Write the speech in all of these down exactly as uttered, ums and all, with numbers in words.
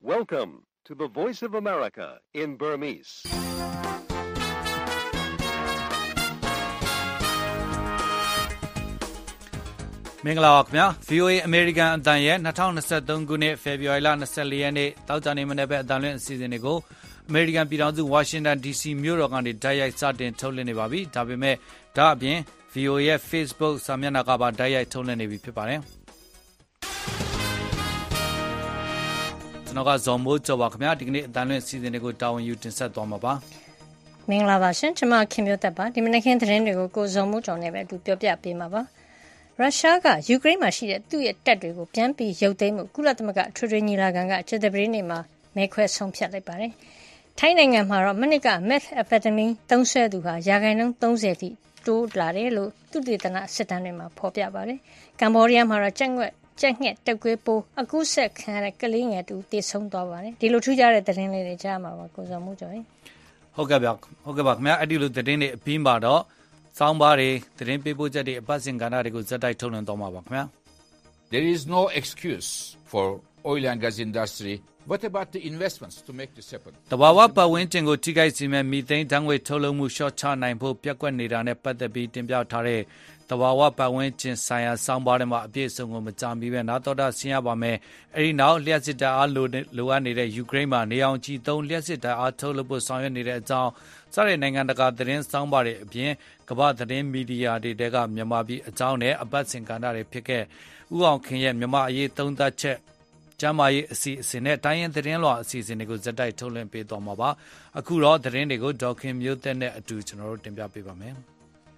Welcome to the Voice of America in Burmese. ။မင်္ဂလာပါခင်ဗျာ V O A American အတန်ရဲ့twenty twenty-threeခုနှစ် February twenty-fourရက်နေ့တောက်ကြနေမနေ့ပဲအတန်လွင့်အစီအစဉ်တွေကို American ပြည်ထောင်စု Washington D C မြို့တော်ကနေတိုက်ရိုက်စတင်ထုတ်လွှင့်နေပါပြီ။ဒါပေမဲ့ဒါအပြင် V O A ရဲ့ Facebook စာမျက်နှာကပါတိုက်ရိုက်ထုတ်လွှင့်နေပြီဖြစ်ပါတယ်။ကျွန်တော်ကဇော်မိုးကျော်ပါခင်ဗျာဒီကနေ့အတန်လွင့်အစီအစဉ်တွေကိုတာဝန်ယူတင်ဆက်သွားမှာပါ။မင်္ဂလာပါရှင်ကျွန်မခင်မျိုးသက်ပါဒီမနေ့ခင်းသတင်းတွေကိုကိုဇော်မိုးကျော်နဲ့ပဲအတူပြောပြပေးမှာပါ။ရုရှားကယူကရိန်းမှာရှိတဲ့သူ့ရဲ့တပ်တွေကိုပြန်ပြီးရုပ်သိမ်းမှုကုလသမဂ္ဂထွေထွေညီလာခံကကြေတပရိနေ့မှာမဲခွဲဆုံးဖြတ်လိုက်ပါတယ်။ထိုင်းနိုင်ငံမှာတော့မနစ်က methamphetamine သုံးစွဲသူဟာရာခိုင်နှုန်းthirtyထိတိုးလာတယ်လို့သုတေသနစစ်တမ်းတွေမှာဖော်ပြပါတယ်။ကမ္ဘောဒီးယားမှာတော့ကြက်ငွက်ကြက်ငှက်တက်ကွေးပိုးအကူးဆက်ခံရတဲ့ကလေးငယ်တူတေဆုံးသွားပါတယ်။ဒီလိုထူးခြားတဲ့သတင်းလေးတွေကြားမှာပါကိုစောမှုကျော်ရင်ဟုတ်ကဲ့ဗျဟုတ်ကဲ့ပါခင်ဗျာအဲ့ဒီလိုသတင်းတွေအပြီးမှာတော့ဆောင်းပါးတွေသတင်းပေးပို့ချက်တွေအပတ်စဉ်ကဏ္ဍတွေကိုဇက်တိုက်ထုတ်လွှင့်သွားမှာပါခင်ဗျာ There is no excuse for oil and gas industry. What about the investments to make this happen? တဘာဝပတ်ဝန်းကျင်ကိုထိခိုက်စေမဲ့မီသိန်းဓာတ်ငွေ့ထုတ်လုပ်မှုရှော့ချနိုင်ဖို့ပြက်ကွက်နေတာနဲ့ပတ်သက်ပြီးတင်ပြထားတဲ့တဘာဝပတ်ဝန်းကျင်ဆိုင်ရာဆောင်းပါးတွေမှာအပြည့်အစုံကိုမကြမီပဲနားတော်တာဆင်းရပါမယ်။အဲဒီနောက်လျှက်စစ်တပ်အားလိုလိုအပ်နေတဲ့ယူကရိန်းမှာနေအောင်ကြည်သုံးလျှက်စစ်တပ်အားထုတ်လုပ်ဖို့ဆောင်ရွက်နေတဲ့အကြောင်းစတဲ့နိုင်ငံတကာသတင်းဆောင်းပါးတွေအပြင်ကမ္ဘာသတင်းမီဒီယာတွေတဲကမြန်မာပြည်အကြောင်းနဲ့အပတ်စဉ်ကဏ္ဍတွေဖြစ်ခဲ့ဥအောင်ခင်ရဲ့မြန်မာအရေးသုံးသပ်ချက်ကျမ်းမာရေးအစီအစဉ်နဲ့တိုင်းရင်းသတင်းလွှာအစီအစဉ်တွေကိုဇက်တိုက်ထုတ်လွှင့်ပေးသွားမှာပါ။အခုတော့သတင်းတွေကိုဒေါက်ခင်မျိုးသက်နဲ့အတူကျွန်တော်တို့တင်ပြပေးပါမယ်။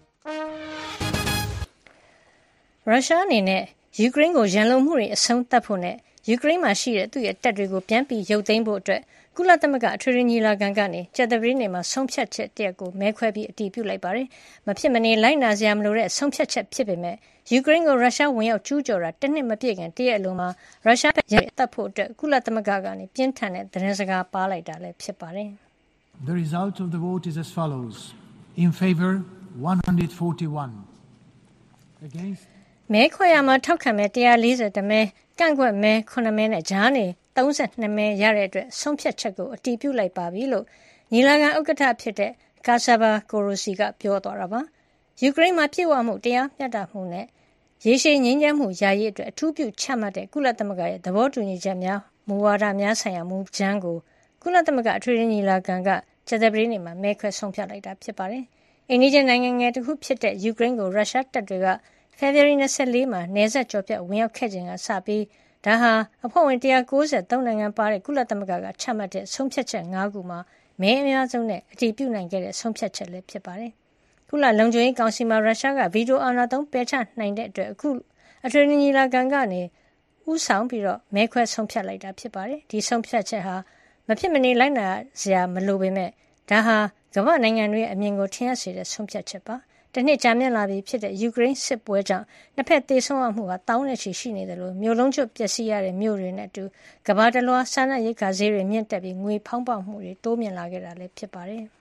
ရုရှားအနေနဲ့ယူကရိန်းကိုရန်လိုမှုတွေအဆုံးသတ်ဖို့နဲ့ယူကရိန်းမှာရှိတဲ့သူ့ရဲ့တပ်တွေကိုပြန်ပြီးရုပ်သိမ်းဖို့အတွက်ကုလသမဂ္ဂအထွေထွေညီလာခံကနေကြေတပရိနေ့မှာဆုံးဖြတ်ချက်တရက်ကိုမဲခွဲပြီးအတည်ပြုလိုက်ပါတယ်။မဖြစ်မနေလိုက်နာစရာမလိုတဲ့ဆုံးဖြတ်ချက်ဖြစ်ပေမဲ့ယူကရိန်းကိုရုရှားဝင်ရောက်ကျူးကျော်တာတစ်နှစ်မပြည့်ခင်တရက်အလိုမှာရုရှားရဲ့တပ်ဖို့အတွက်ကုလသမဂ္ဂကနေပြင်းထန်တဲ့သတင်းစကားပါလိုက်တာလည်းဖြစ်ပါတယ်။ The result of the vote is as follows. In favor one hundred forty-one. Against မဲခွဲရမှာထောက်ခံမဲone fortyတမဲကန့်ကွက်မဲnineမဲနဲ့ဂျားနေthirty-twoမဲရတဲ့အတွက်ဆုံးဖြတ်ချက်ကိုအတည်ပြုလိုက်ပါပြီလို့ညီလာခံဥက္ကဋ္ဌဖြစ်တဲ့ကာဆာဘာကိုရိုစီကပြောသွားတာပါယူကရိန်းမှာပြည့်ဝမှုတရားမျှတမှုနဲ့ရေရှည်ငြိမ်းချမ်းမှုယာယီအတွက်အထူးပြုချမှတ်တဲ့ကုလသမဂ္ဂရဲ့သဘောတူညီချက်များမူဝါဒများဆိုင်ရာမူကြမ်းကိုကုလသမဂ္ဂအထွေထွေညီလာခံကကြေတပရိနေ့မှာမဲခွဲဆုံးဖြတ်လိုက်တာဖြစ်ပါတယ်အိန္ဒိယနိုင်ငံငယ်တစ်ခုဖြစ်တဲ့ယူကရိန်းကိုရုရှားတပ်တွေကဖေဖော်ဝါရီtwenty-fourမှာနယ်စပ်ကျော်ဖြတ်ဝင်ရောက်ခဲ့ခြင်းကစပြီးဒါဟာအဖွဲ့ဝင်one ninety-threeနိုင်ငံပါတဲ့ကုလသမဂ္ဂကချမှတ်တဲ့ဆုံးဖြတ်ချက်fiveခုမှာမဲအများဆုံးနဲ့အတည်ပြုနိုင်ခဲ့တဲ့ဆုံးဖြတ်ချက်လည်းဖြစ်ပါတယ်။ကုလလုံခြုံရေးကောင်စီမှာရုရှားကဗီတိုအာဏာသုံးပယ်ချနိုင်တဲ့အတွက်အခုအထွေထွေညီလာခံကနေဥဆောင်ပြီးတော့မဲခွဲဆုံးဖြတ်လိုက်တာဖြစ်ပါတယ်။ဒီဆုံးဖြတ်ချက်ဟာမဖြစ်မနေလိုက်နာစရာမလိုပေမဲ့ဒါဟာကမ္ဘာနိုင်ငံတွေရဲ့အမြင်ကိုထင်ဟပ်စေတဲ့ဆုံးဖြတ်ချက်ပါ။တနှစ်ကြာမြင့်လာပြီဖြစ်တဲ့ယူကရိန်းစစ်ပွဲကြောင့်နှစ်ဖက်သေဆုံးမှုဟာတောင်းနဲ့ချီရှိနေတယ်လို့မြို့လုံးကျွတ်ပျက်စီးရတဲ့မြို့တွေနဲ့အတူကမ္ဘာတလွှားစားနပ်ရိက္ခာဈေးတွေမြင့်တက်ပြီးငွေဖောင်းပွမှုတွေတိုးမြင့်လာခဲ့တာလည်းဖြစ်ပါတယ်။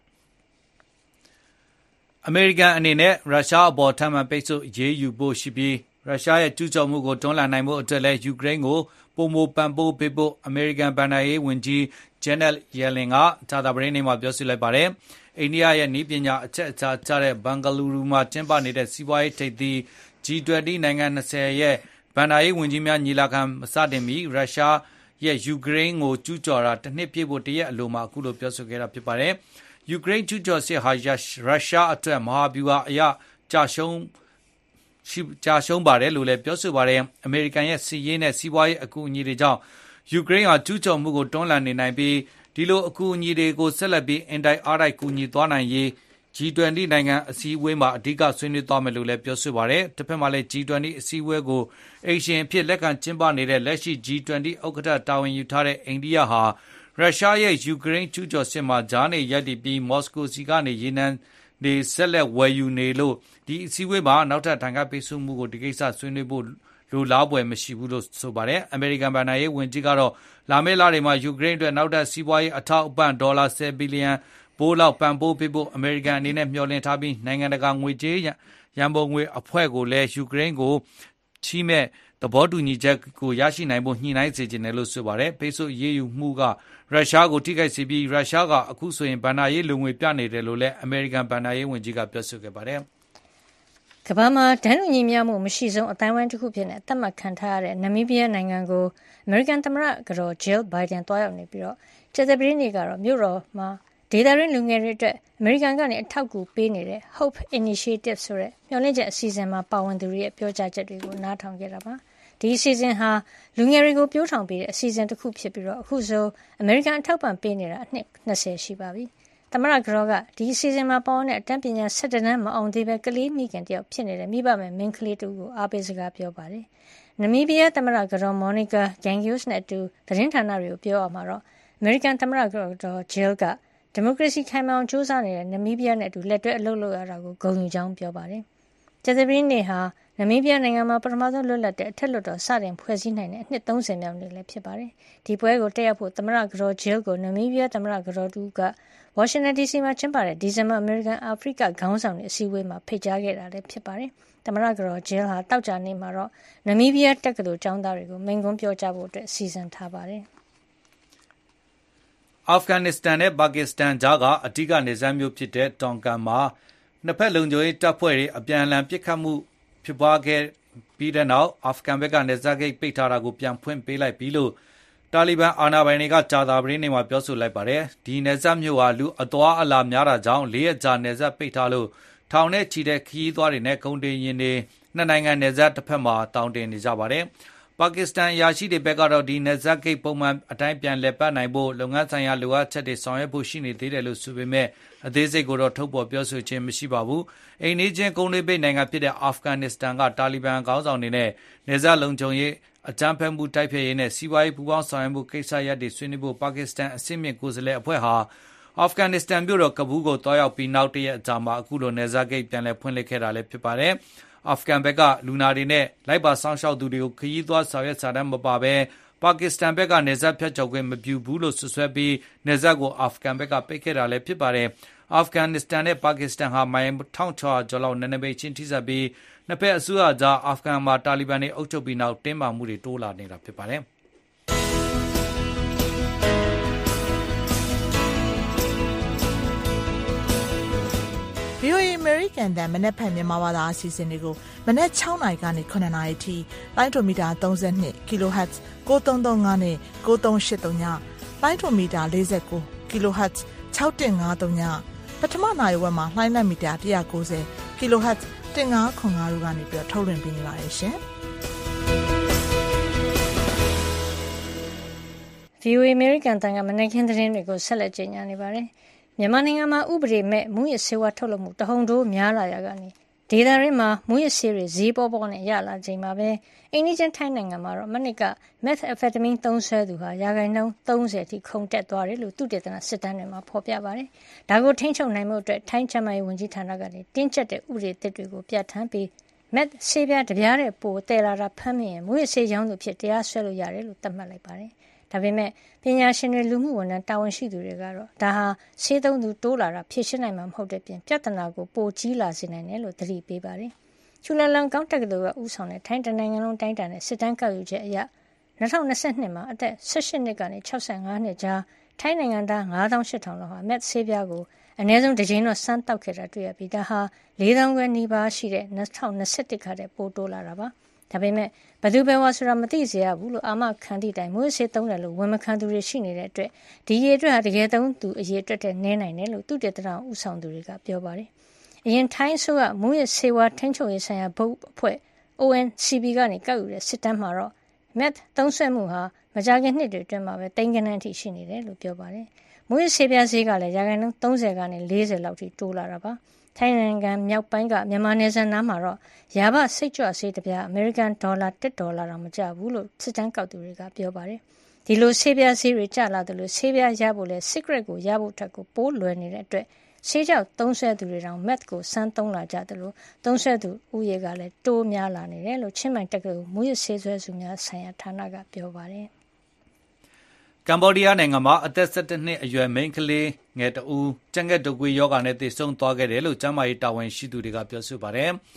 အမေရိကန်အနေနဲ့ရုရှားအပေါ်ထပ်မံပိတ်ဆို့အရေးယူဖို့ရှိပြီးရုရှားရဲ့ကျူးကျော်မှုကိုတွန်းလှန်နိုင်ဖို့အတွက်လည်းယူကရိန်းကိုပုံမပံ့ပိုးပေးဖို့အမေရိကန်ဗန်ဒါရေးဝန်ကြီးဂျန်နယ်ယယ်လင်ကသာသပတေးနေ့မှာပြောဆိုလိုက်ပါတယ်။အိန္ဒိယရဲ့နည်းပညာအချက်အချာကျတဲ့ဘန်ဂလူရူမှာကျင်းပနေတဲ့စီးပွားရေးထိပ်သီး G twenty နိုင်ငံtwentyရဲ့ဗန်ဒါရေးဝန်ကြီးများညီလာခံမစတင်မီရုရှားရဲ့ယူကရိန်းကိုကျူးကျော်တာတစ်နှစ်ပြည့်ဖို့တရက်အလိုမှာအခုလိုပြောဆိုခဲ့တာဖြစ်ပါတယ်။ယူကရိန်းကျူးကျော်စစ်ဟာရုရှားအတွက်မဟာဗျူဟာအရကြာရှုံးရှိကြာရှုံးပါတယ်လို့လည်းပြောဆိုပါတယ်။အမေရိကန်ရဲ့စီးရေးနဲ့စီးပွားရေးအကူအညီတွေကြောင့်ယူကရိန်းဟာကျူးကျော်မှုကိုတွန်းလှန်နေနိုင်ပြီးဒီလိုအကူအညီတွေကိုဆက်လက်ပြီးအင်တိုက်အားတိုက်ကူညီသွားနိုင်ရေး G twenty နိုင်ငံအစည်းအဝေးမှာအဓိကဆွေးနွေးသွားမယ်လို့လည်းပြောဆိုပါတယ်။တစ်ဖက်မှာလည်း G twenty အစည်းအဝေးကိုအိမ်ရှင်အဖြစ်လက်ခံကျင်းပနေတဲ့လက်ရှိ G twenty ဥက္ကဋ္ဌတာဝန်ယူထားတဲ့အိန္ဒိယဟာရုရှားရဲ့ယူကရိန်းကျူးကျော်စစ်မှာဂျားနေရပ်တည်ပြီးမော်စကိုစီကနေရေနံတွေဆက်လက်ဝယ်ယူနေလို့ဒီအစည်းအဝေးမှာနောက်ထပ်ထံကပိတ်ဆို့မှုကိုဒီကိစ္စဆွေးနွေးဖို့လိုလားပွဲမရှိဘူးလို့ဆိုပါတယ်။အမေရိကန်ဗန်ဒါရေးဝန်ကြီးကတော့လာမယ့်လတွေမှာယူကရိန်းအတွက်နောက်ထပ်စီးပွားရေးအထောက်အပံ့ဒေါ်လာtenဘီလီယံပိုးလောက်ပံ့ပိုးပေးဖို့အမေရိကန်အနေနဲ့မျှော်လင့်ထားပြီးနိုင်ငံတကာငွေကြေးရန်ပုံငွေအဖွဲ့ကိုလည်းယူကရိန်းကိုချီးမဲ့သဘောတူညီချက်ကိုရရှိနိုင်ဖို့ညှိနှိုင်းစေချင်တယ်လို့ဆိုပါတယ်ပိတ်ဆို့ရေးယူမှုကရုရှားကိုထိခိုက်စေပြီးရုရှားကအခုဆိုရင်ဘဏ္ဍာရေးလုံငွေပြနေတယ်လို့လည်းအမေရိကန်ဘဏ္ဍာရေးဝန်ကြီးကပြောဆိုခဲ့ပါတယ်ကမ္ဘာမှာဒဏ်လူညီမျှမှုမရှိဆုံးအတိုင်းဝိုင်းတစ်ခုဖြစ်နေအသက်မှတ်ခံထားရတဲ့နမီးဘီးယားနိုင်ငံကိုအမေရိကန်သမ္မတကတော် Jill Biden တွားရောက်နေပြီးတော့ကျေသပရီးနေကတော့မြို့တော်မှာဒေသရင်းလူငယ်တွေအတွက်အမေရိကန်ကနေအထောက်အကူပေးနေတဲ့ Hope Initiative ဆိုတဲ့မျှော်လင့်ချက်အစီအစဉ်မှာပါဝင်သူတွေရဲ့ပြောကြားချက်တွေကိုနားထောင်ခဲ့တာပါဒီအစီအစဉ်ဟာလူငယ်တွေကိုပြိုးထောင်ပေးတဲ့အစီအစဉ်တစ်ခုဖြစ်ပြီးတော့အခုဆိုအမေရိကန်အထောက်ပံ့ပေးနေတာအနှစ်၂၀ရှိပါပြီသမ္မတကတော်ကဒီအစီအစဉ်မှာပါဝင်တဲ့အတန်းပညာ၁၁တန်းမအောင်သေးပဲကလေးမိခင်တယောက်ဖြစ်နေတဲ့မိဘမယ်မင်းကလေးတူကိုအားပေးစကားပြောပါတယ်နမီးဘီးယားသမ္မတကတော်မော်နီကာဂန်ဂီယိုစ်နဲ့အတူသတင်းဌာနတွေကိုပြောရမှာတော့အမေရိကန်သမ္မတကတော်ဂျီလ်ကဒီမိုကရေစီခိုင်မာအောင်ကြိုးစားနေတဲ့နမီးဘီးယားနဲ့အတူလက်တွဲအလုပ်လုပ်ရတာကိုဂုဏ်ယူကြောင်းပြောပါတယ်ကျေသပရီးနေဟာနမီးဘီးယားနိုင်ငံမှာပထမဆုံးလွတ်လပ်တဲ့အထက်လွှတ်တော်စတင်ဖွဲ့စည်းနိုင်တဲ့အနှစ်၃၀မြောက်နေ့လည်းဖြစ်ပါတယ်ဒီပွဲကိုတက်ရောက်ဖို့သမ္မတကတော်ဂျီလ်ကိုနမီးဘီးယားသမ္မတကတော်တူကဝါရှင်တန်ဒီစီမှာကျင်းပတဲ့ဒီဇင်ဘာအမေရိကန်အာဖရိကခေါင်းဆောင်တွေအစည်းအဝေးမှာဖိတ်ကြားခဲ့တာလည်းဖြစ်ပါတယ်သမ္မတကတော်ဂျီလ်ဟာတောက်ကြနေမှာတော့နမီးဘီးယားတက္ကသိုလ်ကျောင်းသားတွေကိုမိန့်ခွန်းပြောကြားဖို့အတွက်စီစဉ်ထားပါတယ်အာဖဂန်နစ္စတန်နဲ့ပါကစ္စတန်ကြားကအဓိကနေဇမ်းမျိုးဖြစ်တဲ့တောင်ကန်မှာနှစ်ဖက်လုံခြုံရေးတပ်ဖွဲ့တွေအပြန်အလှန်ပစ်ခတ်မှုဖြစ်ပွားခဲ့ပြီးတဲ့နောက်အာဖဂန်ဘက်ကနေဇာဂိတ်ပိတ်ထားတာကိုပြန်ဖွင့်ပေးလိုက်ပြီလို့တာလီဘန်အာဏာပိုင်တွေကကြာသပတေးနေ့မှာပြောဆိုလိုက်ပါတယ်ဒီနယ်စပ်မြို့ဟာလူအသွားအလာများတာကြောင့်လေးရက်ကြာနယ်စပ်ပိတ်ထားလို့ထောင်နဲ့ချီတဲ့ခရီးသွားတွေနဲ့ကုန်တင်ယာဉ်တွေနှစ်နိုင်ငံနယ်စပ်တစ်ဖက်မှာတောင်းတင်နေကြပါတယ်ပါကစ္စတန်အရာရှိတွေဘက်ကတော့ဒီနယ်စပ်ဂိတ်ပုံမှန်အတိုင်းပြန်လည်ပတ်နိုင်ဖို့လုပ်ငန်းဆိုင်ရာလိုအပ်ချက်တွေဆောင်ရွက်ဖို့ရှိနေသေးတယ်လို့ဆိုပေမဲ့အသေးစိတ်ကိုတော့ထုတ်ဖော်ပြောဆိုခြင်းမရှိပါဘူးအိမ်နီးချင်းကုန်းလေးပိတ်နိုင်ငံဖြစ်တဲ့အာဖဂန်နစ္စတန်ကတာလီဘန်ခေါင်းဆောင်တွေနဲ့နယ်စပ်လုံခြုံရေးအကြမ်းဖက်မှုတိုက်ဖျက်ရေးနဲ့စီးပွားရေးပူးပေါင်းဆောင်ရွက်မှုကိစ္စရပ်တွေဆွေးနွေးဖို့ပါကစ္စတန်အဆင့်မြင့်ကိုယ်စားလှယ်အဖွဲ့ဟာအာဖဂန်နစ္စတန်မြို့တော်ကဘူးကိုတွားရောက်ပြီးနောက်တရက်အကြာမှာအခုလိုနယ်စပ်ဂိတ်ပြန်လည်ဖွင့်လှစ်ခဲ့တာလည်းဖြစ်ပါတယ်အာဖဂန်ဘက်ကလူနာတွေနဲ့လိုက်ပါဆောင်ရှောက်သူတွေကိုခရီးသွားဆောင်ရွက်စာတမ်းမပါဘဲပါကစ္စတန်ဘက်ကနေဇက်ဖြတ်ကျော်ခွင့်မပြုဘူးလို့ဆွဆွဲပြီးနေဇက်ကိုအာဖဂန်ဘက်ကပိတ်ခဲ့တာလည်းဖြစ်ပါတယ်အာဖဂန်နစ္စတန်နဲ့ပါကစ္စတန်ဟာမိုင်တစ်ထောင်ခြောက်ရာကျော်လောက်နယ်နိမိတ်ချင်းထိစပ်ပြီးနှစ်ဖက်အစိုးရကြားအာဖဂန်မှာတာလီဘန်တွေအုပ်ချုပ်ပြီးနောက်တင်းမာမှုတွေတိုးလာနေတာဖြစ်ပါတယ်ဗီအိုအေ American တန်မနက်ဖြန်မြန်မာဘာသာအစီအစဉ်တွေကိုမနက်၆နာရီကနေ၇နာရီထိလိုင်းဒိုမီတာ၃၂ kHz ၉၃၃၅နဲ့၉၃၈၃ညလိုင်းဒိုမီတာ၄၉ kHz ၆၁၅၃ညပထမနာရီဝက်မှာလိုင်းလက်မီတာ၁၉၀ kHz ၁၅၇၅တို့ကနေပြီးထုတ်လွှင့်ပေးနေပါတယ်ရှင်။ဗီအိုအေ American တန်ကမနက်ခင်းသတင်းတွေကိုဆက်လက်ကြေညာနေပါတယ်။မြန်မာနိုင်ငံမှာဥပဒေမဲ့မူရစ်ဆေးဝါးထုတ်လုပ်မှုတဟုန်ထိုးများလာရကနေဒေသရင်းမှာမူရစ်ဆေးတွေဈေးပေါပေါနဲ့ရလာချိန်မှာပဲအိန္ဒိယထိုင်းနိုင်ငံမှာတော့မနစ်က methamphetamine သုံးစွဲသူဟာရာခိုင်နှုန်း၃၀အထိခုန်တက်သွားတယ်လို့သုတေသနစစ်တမ်းတွေမှာဖော်ပြပါတယ်။ဒါကိုထိန်းချုပ်နိုင်မှုအတွက်ထိုင်းကျန်းမာရေးဝန်ကြီးဌာနကနေတင်းကျပ်တဲ့ဥပဒေသစ်တွေကိုပြဋ္ဌာန်းပြီး meth ဆေးပြားတပြားတဲ့ပိုတည်လာတာဖမ်းမိရင်မူရစ်ဆေးရောင်းသူဖြစ်တရားစွဲလို့ရတယ်လို့သတ်မှတ်လိုက်ပါတယ်။ဒါပေမဲ့ပညာရှင်တွေလူမှုဝန်ထမ်းတာဝန်ရှိသူတွေကတော့ဒါဟာဆေးသုံးသူတိုးလာတာဖြေရှင်းနိုင်မှာမဟုတ်တဲ့ပြင်ပြဿနာကိုပိုကြီးလာစေနိုင်တယ်လို့သတိပေးပါတယ်။ချူလာလန်ကောင်းတက္ကသိုလ်ကဦးဆောင်တဲ့ထိုင်းတနိုင်ငံလုံးတိုင်းတာနဲ့စစ်တမ်းကောက်ယူချက်အရ၂၀၂၂မှာအသက်၁၈နှစ်ကနေ၆၅နှစ်ကြားထိုင်းနိုင်ငံသား၅သောင်း၈ထောင်လောက်ဟာ meth ဆေးပြားကိုအနည်းဆုံးတစ်ကြိမ်တော့စမ်းတောက်ခဲ့တာတွေ့ရပြီးဒါဟာ၄သောင်းခွဲနီးပါးရှိတဲ့၂၀၂၁ခါတည်းပိုတိုးလာတာပါ။ဒါပေမဲ့ဘသူပဲဝါဆိုတာမသိစေရဘူးလို့အာမခံသည့်တိုင်မွေးစေသုံးတယ်လို့ဝန်မခံသူတွေရှိနေတဲ့အတွက်ဒီရေအတွက်ဟာတကယ်သုံးသူအရေအတွက်တဲ့နည်းနိုင်တယ်လို့သူတေသနဦးဆောင်သူတွေကပြောပါတယ်။အရင်ထိုင်းဆိုကမွေးစေဝါထိန်းချုပ်ရေးဆိုင်ရာဘုတ်အဖွဲ့ O N C B ကနေကောက်ယူတဲ့စစ်တမ်းမှာတော့ meth သုံးစွဲမှုဟာမကြာခင်နှစ်တွေအတွင်းမှာပဲတိမ်ကနန်းထိရှိနေတယ်လို့ပြောပါတယ်။မွေးစေပြားဈေးကလည်းရာခိုင်နှုန်း၃၀ကနေ၄၀လောက်ထိတိုးလာတာပါ။ထိုင်းနိုင်ငံမြောက်ပိုင်းကမြန်မာနယ်စပ်နားမှာတော့ရာဘစိတ်ကြွဆေးတစ်ပြားအမေရိကန်ဒေါ်လာ၁ဒေါ်လာတောင်မကျဘူးလို့စစ်တမ်းကောက်သူတွေကပြောပါတယ်။ဒီလိုဆေးပြားဈေးတွေကျလာတယ်လို့ဆေးပြားရဖို့လဲ secret ကိုရဖို့ထက်ကိုပိုးလွယ်နေတဲ့အတွက်ဆေးကြောက်သုံးဆွဲသူတွေတောင် meth ကိုစမ်းသုံးလာကြတယ်လို့သုံးဆွဲသူဥယေကလည်းတိုးများလာနေတယ်လို့ချင်းမိုင်တက္ကသိုလ်မူရစ်ဆေးဆွဲစုများဆိုင်ရာဌာနကပြောပါတယ်။ကမ္ဘောဒီးယားနိုင်ငံမှာအသက်၁၁နှစ်အရွယ်မိန်းကလေးငယ်တဦးကြက်ငှက်တုပ်ကွေးရောဂါနဲ့သေဆုံးသွားခဲ့တယ်လို့ကျန်းမာရေးတာဝန်ရှိသူတွေကပြောဆိုပါတယ်။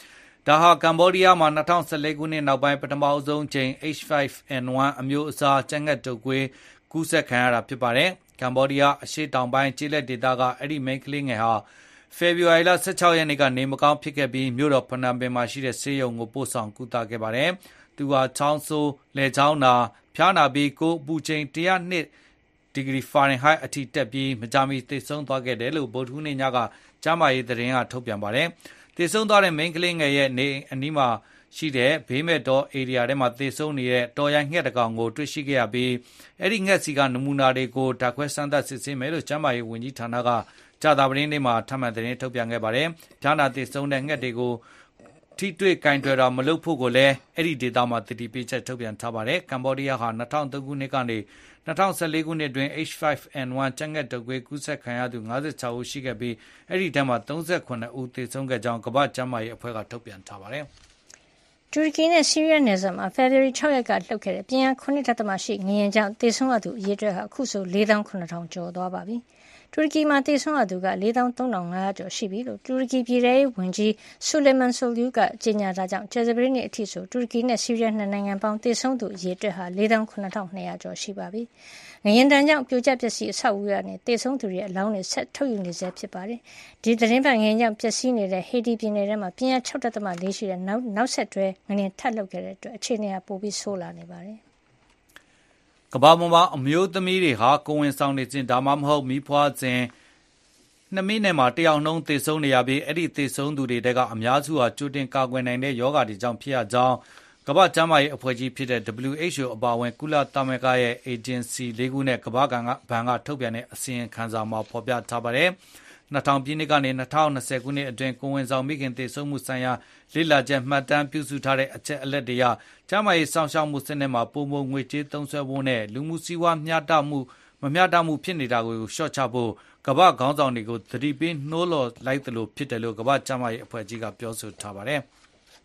ဒါဟာကမ္ဘောဒီးယားမှာ၂၀၁၄ခုနှစ်နောက်ပိုင်းပထမဆုံးချိန် H ไฟว์ เอ็น วัน အမျိုးအစားကြက်ငှက်တုပ်ကွေးကူးစက်ခံရတာဖြစ်ပါတယ်ကမ္ဘောဒီးယားအရှေ့တောင်ပိုင်းကျေးလက်ဒေသကအဲ့ဒီမိန်းကလေးငယ်ဟာဖေဖော်ဝါရီလ၁၆ရက်နေ့ကနေမကောင်းဖြစ်ခဲ့ပြီးမြို့တော်ဖနွမ်ပင်မှာရှိတဲ့ဆေးရုံကိုပို့ဆောင်ကုသခဲ့ပါတယ်သူဟာချောင်းဆိုးလည်ချောင်းနာဖျားနာပြီးကိုယ်ပူချိန်၁၀၂ဒီဂရီဖာရင်ဟိုက်အထိတက်ပြီးမကြာမီသေဆုံးသွားခဲ့တယ်လို့ဗုဒ္ဓဟူးနေ့ညကကျန်းမာရေးသတင်းကထုတ်ပြန်ပါတယ်သေဆုံးသွားတဲ့မိန်းကလေးငယ်ရဲ့နေအနီးမှာရှိတဲ့ဘေးမဲ့တော်ဧရိယာထဲမှာသေဆုံးနေတဲ့တော်ရိုင်းငှက်တကောင်ကိုတွေ့ရှိခဲ့ရပြီးအဲ့ဒီငှက်စီကနမူနာတွေကိုဓာတ်ခွဲစမ်းသပ်စစ်ဆေးမယ်လို့ကျန်းမာရေးဝန်ကြီးဌာနကကြာသပတေးနေ့မှာထပ်မံသတင်းထုတ်ပြန်ခဲ့ပါတယ်။ဖြားနာသေဆုံးတဲ့ငှက်တွေကိုထိတွေ့ကင်တွယ်တာမလုပ်ဖို့ကိုလည်းအဲ့ဒီဒေသမှာတတိပိချက်ထုတ်ပြန်ထားပါတယ်။ကမ္ဘောဒီးယားဟာ၂၀၀၃ခုနှစ်ကနေ၂၀၁၄ခုနှစ်တွင် H ไฟว์ เอ็น วัน ကြက်ငှက်တုပ်ကွေးကူးစက်ခံရသူ၅၆ဦးရှိခဲ့ပြီးအဲ့ဒီထဲမှာ၃၇ဦးသေဆုံးခဲ့ကြောင်းကမ္ဘာ့ကျန်းမာရေးအဖွဲ့ကထုတ်ပြန်ထားပါတယ်။တူရကီနဲ့ဆီးရီးယားနယ်စပ်မှာဖေဖော်ဝါရီ၆ရက်ကလှုပ်ခဲ့တဲ့ပြင်းအား၇ ဒသမရှိငလျင်ကြောင့်သေဆုံးရသူအရေအတွက်ဟာအခုဆို၄သောင်း၇ထောင်ကျော်သွားပါပြီ။တူရကီမှာသေဆုံးရသူက၄သောင်း၃ထောင်၅ရာကျော်ရှိပြီလို့တူရကီပြည်ထောင်ရေးဝန်ကြီးဆူလေမန်ဆိုလူကကြေညာတာကြောင့်ကြာသပတေးနေ့အထိဆိုတူရကီနဲ့ဆီးရီးယားနှစ်နိုင်ငံပေါင်းသေဆုံးသူအရေအတွက်ဟာ၄သောင်း၇ထောင်၂ရာကျော်ရှိပါပြီ။ငလျင်တန်းကြောင့်ပြိုကျပျက်စီးအဆောက်အဦရနဲ့သေဆုံးသူတွေအလောင်းတွေဆက်ထုတ်ယူနေဆဲဖြစ်ပါတယ်။ဒီသတင်းပတ်ငလျင်ကြောင့်ပျက်စီးနေတဲ့ဟေတီပြည်နယ်ထဲမှာပြင်းအား၆ဒသမ၄ရှိတဲ့နောက်နောက်ဆက်တွဲငလျင်ထပ်လှုပ်ခဲ့တဲ့အတွက်အခြေအနေဟာပိုပြီးဆိုးလာနေပါတယ်။ကမ္ဘာပေါ်မှာအမျိုးသမီးတွေဟာကိုယ်ဝန်ဆောင်နေခြင်းဒါမှမဟုတ်မိဖွားခြင်းနှစ်မိနစ်မှာတယောက်နှုန်းသေဆုံးနေရပြီးအဲ့ဒီသေဆုံးသူတွေကအများစုဟာကြိုတင်ကာကွယ်နိုင်တဲ့ရောဂါတွေကြောင့်ဖြစ်ရကြောင်းကမ္ဘာ့ကျန်းမာရေးအဖွဲ့ကြီးဖြစ်တဲ့ W H O အပါအဝင်ကုလသမဂ္ဂရဲ့အေဂျင်စီလေးခုနဲ့ကမ္ဘာ့ဘဏ်ကထုတ်ပြန်တဲ့အစီရင်ခံစာမှာဖော်ပြထားပါတယ်။၂၀၀၀ပြည့်နှစ်ကနေ၂၀၂၀ခုနှစ်အတွင်းကိုယ်ဝန်ဆောင်မိခင်သေဆုံးမှုဆိုင်ရာလေ့လာချက်မှတ်တမ်းပြုစုထားတဲ့အချက်အလက်တွေအရကျန်းမာရေးစောင့်ရှောက်မှုစနစ်မှာပုံမှန်ငွေကြေးသုံးစွဲဖို့နဲ့လူမှုစီးပွားမျှတမှုမမျှတမှုဖြစ်နေတာကိုလျှော့ချဖို့ကမ္ဘာ့ခေါင်းဆောင်တွေကိုသတိပေးနှိုးဆော်လိုက်သလိုဖြစ်တယ်လို့ကမ္ဘာ့ကျန်းမာရေးအဖွဲ့ကြီးကပြောဆိုထားပါတယ်။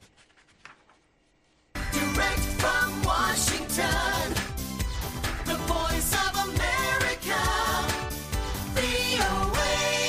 Direct from Washington, the voice of America, V O A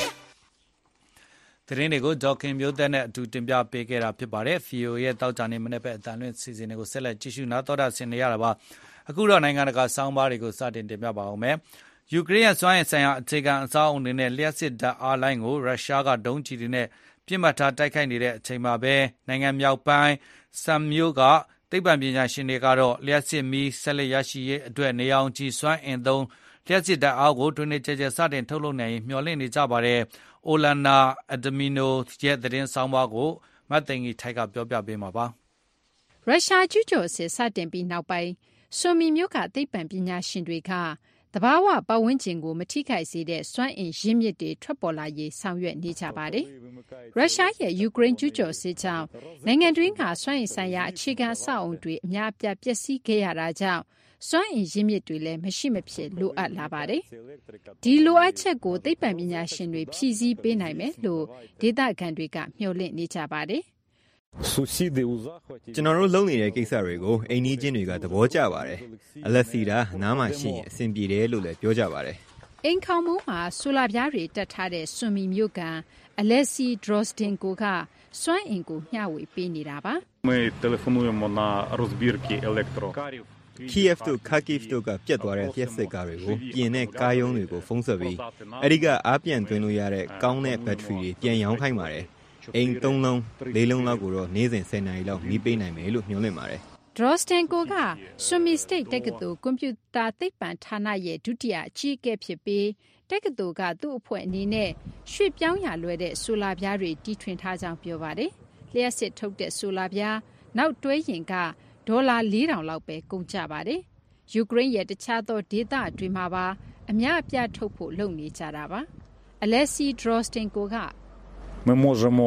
သတင်းတွေကိုဒေါက်ခင်မျိုးသက်နဲ့အတူတင်ပြပေးခဲ့တာဖြစ်ပါတယ်။ V O A ရဲ့တောက်ကြနေမနေ့ပဲအတန်လွင့်စီစဉ်တွေကိုဆက်လက်ကြည့်ရှုနားတော်တာဆင်နေရတာပါ။အခုတော့နိုင်ငံတကာစောင်းပါးတွေကိုစတင်တင်ပြပါအောင်မယ်။ယူကရိန်းရဲ့စွမ်းအင်ဆိုင်ရာအခြေခံအဆောက်အအုံတွေနဲ့လျှက်စစ်ဓာတ်အားလိုင်းကိုရုရှားကဒုံးကျည်တွေနဲ့ပြစ်မှတ်ထားတိုက်ခိုက်နေတဲ့အချိန်မှာပဲနိုင်ငံမြောက်ပိုင်းဆမ်မျိုးကသိပ္ပံပညာရှင်တွေကတော့လျှက်စစ်မီးဆက်လက်ရရှိရေးအတွက်နေအောင်ကြည်စွမ်းအင်သုံးလျှက်စစ်ဓာတ်အားကိုတွင်နေကျကျစတင်ထုတ်လုပ်နိုင်ရင်မျှော်လင့်နေကြပါတယ်။ Olana Adamino ရဲ့သတင်းဆောင်ပါကိုမတ်သိင်္ဂီထိုက်ကပြောပြပေးမှာပါ။ရုရှားကျူးကျော်စစ်စတင်ပြီးနောက်ပိုင်းဆိုမီမျိုးကသိပ္ပံပညာရှင်တွေကသဘာဝပတ်ဝန်းကျင်ကိုမထိခိုက်စေတဲ့စွမ်းအင်ရင်းမြစ်တွေထွက်ပေါ်လာရေးဆောင်ရွက်နေကြပါတယ်။ရုရှားရဲ့ယူကရိန်းကျူးကျော်စစ်ကြောင့်နိုင်ငံတွင်းကစွမ်းအင်ဆိုင်ရာအခြေခံအဆောက်အုံတွေအများအပြားပျက်စီးခဲ့ရတာကြောင့်စွမ်းအင်ရင်းမြစ်တွေလည်းမရှိမဖြစ်လိုအပ်လာပါတယ်။ဒီလိုအပ်ချက်ကိုသိပ္ပံပညာရှင်တွေဖြည့်ဆည်းပေးနိုင်မယ်လို့ဒေသခံတွေကမျှော်လင့်နေကြပါတယ်။ကျွန်တော်တို့လုပ်နေတဲ့ကိစ္စတွေကိုအိမ်နီးချင်းတွေကသဘောကျပါတယ်။အလက်စီတာနားမှာရှိရင်အဆင်ပြေတယ်လို့လည်းပြောကြပါတယ်။အိမ်ခေါင်မိုးမှာဆိုလာပြားတွေတက်ထားတဲ့ဆွန်မီမျိုးကန်အလက်စီဒရော့စတင်ကိုကစွမ်းအင်ကိုမျှဝေပေးနေတာပါ။ Ми телефонуємо на розбірки електрокарів Kiev တို့ Kharkiv တို့ကပြတ်သွားတဲ့လျှက်စစ်ကားတွေကိုပြင်တဲ့ကားရုံးတွေကိုဖုံးဆက်ပြီးအဲဒီကအားပြန်သွင်းလို့ရတဲ့ကောင်းတဲ့ဘက်ထရီတွေပြန်ရောင်းခိုင်းပါတယ်။အိမ်သုံးလုံးလေးလုံးလောက်ကိုတော့နေ့စဉ်ဆယ်နာရီလောက်မီးပေးနိုင်မယ်လို့ညွှန်လင့်ပါတယ်။ဒရော့စတန်ကိုကဆွန်မီစတိတ်တက္ကသိုလ်ကွန်ပျူတာသိပ္ပံဌာနရဲ့ဒုတိယအကြီးအကဲဖြစ်ပြီးတက္ကသိုလ်ကသူ့အဖွဲ့အနေနဲ့ရွှေ့ပြောင်းရလွယ်တဲ့ဆိုလာပြားတွေတီထွင်ထားကြောင်းပြောပါတယ်။လျှက်စစ်ထုတ်တဲ့ဆိုလာပြားနောက်တွဲရင်ကဒေါ်လာလေးထောင်လောက်ပဲကုန်ကျပါတယ်။ယူကရိန်းရဲ့တခြားသောဒေသတွေမှာပါအများအပြားထုတ်ဖို့လုပ်နေကြတာပါ။အလက်စီဒရော့စတင်ကိုက Ми можемо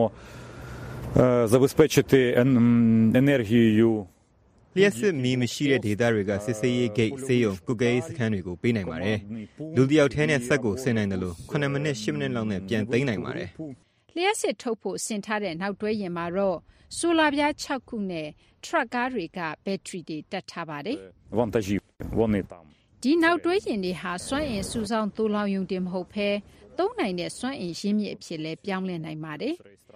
забезпечити енергією လျှက်စစ်မီးမရှိတဲ့ဒေသတွေကစစ်စေးရေးဂိတ်ဆေးရုံကုကဲရေးစခန်းတွေကိုပေးနိုင်ပါတယ်။လူတယောက်ထဲနဲ့စက်ကိုဆင်နိုင်တယ်လို့ခုနှစ်မိနစ်ရှစ်မိနစ်လောက်နဲ့ပြန်သိမ်းနိုင်ပါတယ်။လျှက်စစ်ထုတ်ဖို့ဆင်ထားတဲ့နောက်တွဲရင်မှာတော့ဆိုလာပြား၆ခုနဲ့ထရပ်ကားတွေကဘက်ထရီတွေတက်ထားပါတယ်။ Вантажівки вони там ဒီနောက်တွဲရင်တွေဟာစွမ်းအင်စုဆောင်းသိုးလောင်ယုံတင်မဟုတ်ဘဲသုံးနိုင်တဲ့စွမ်းအင်ရင်းမြစ်အဖြစ်လဲပြောင်းလဲနိုင်ပါတယ်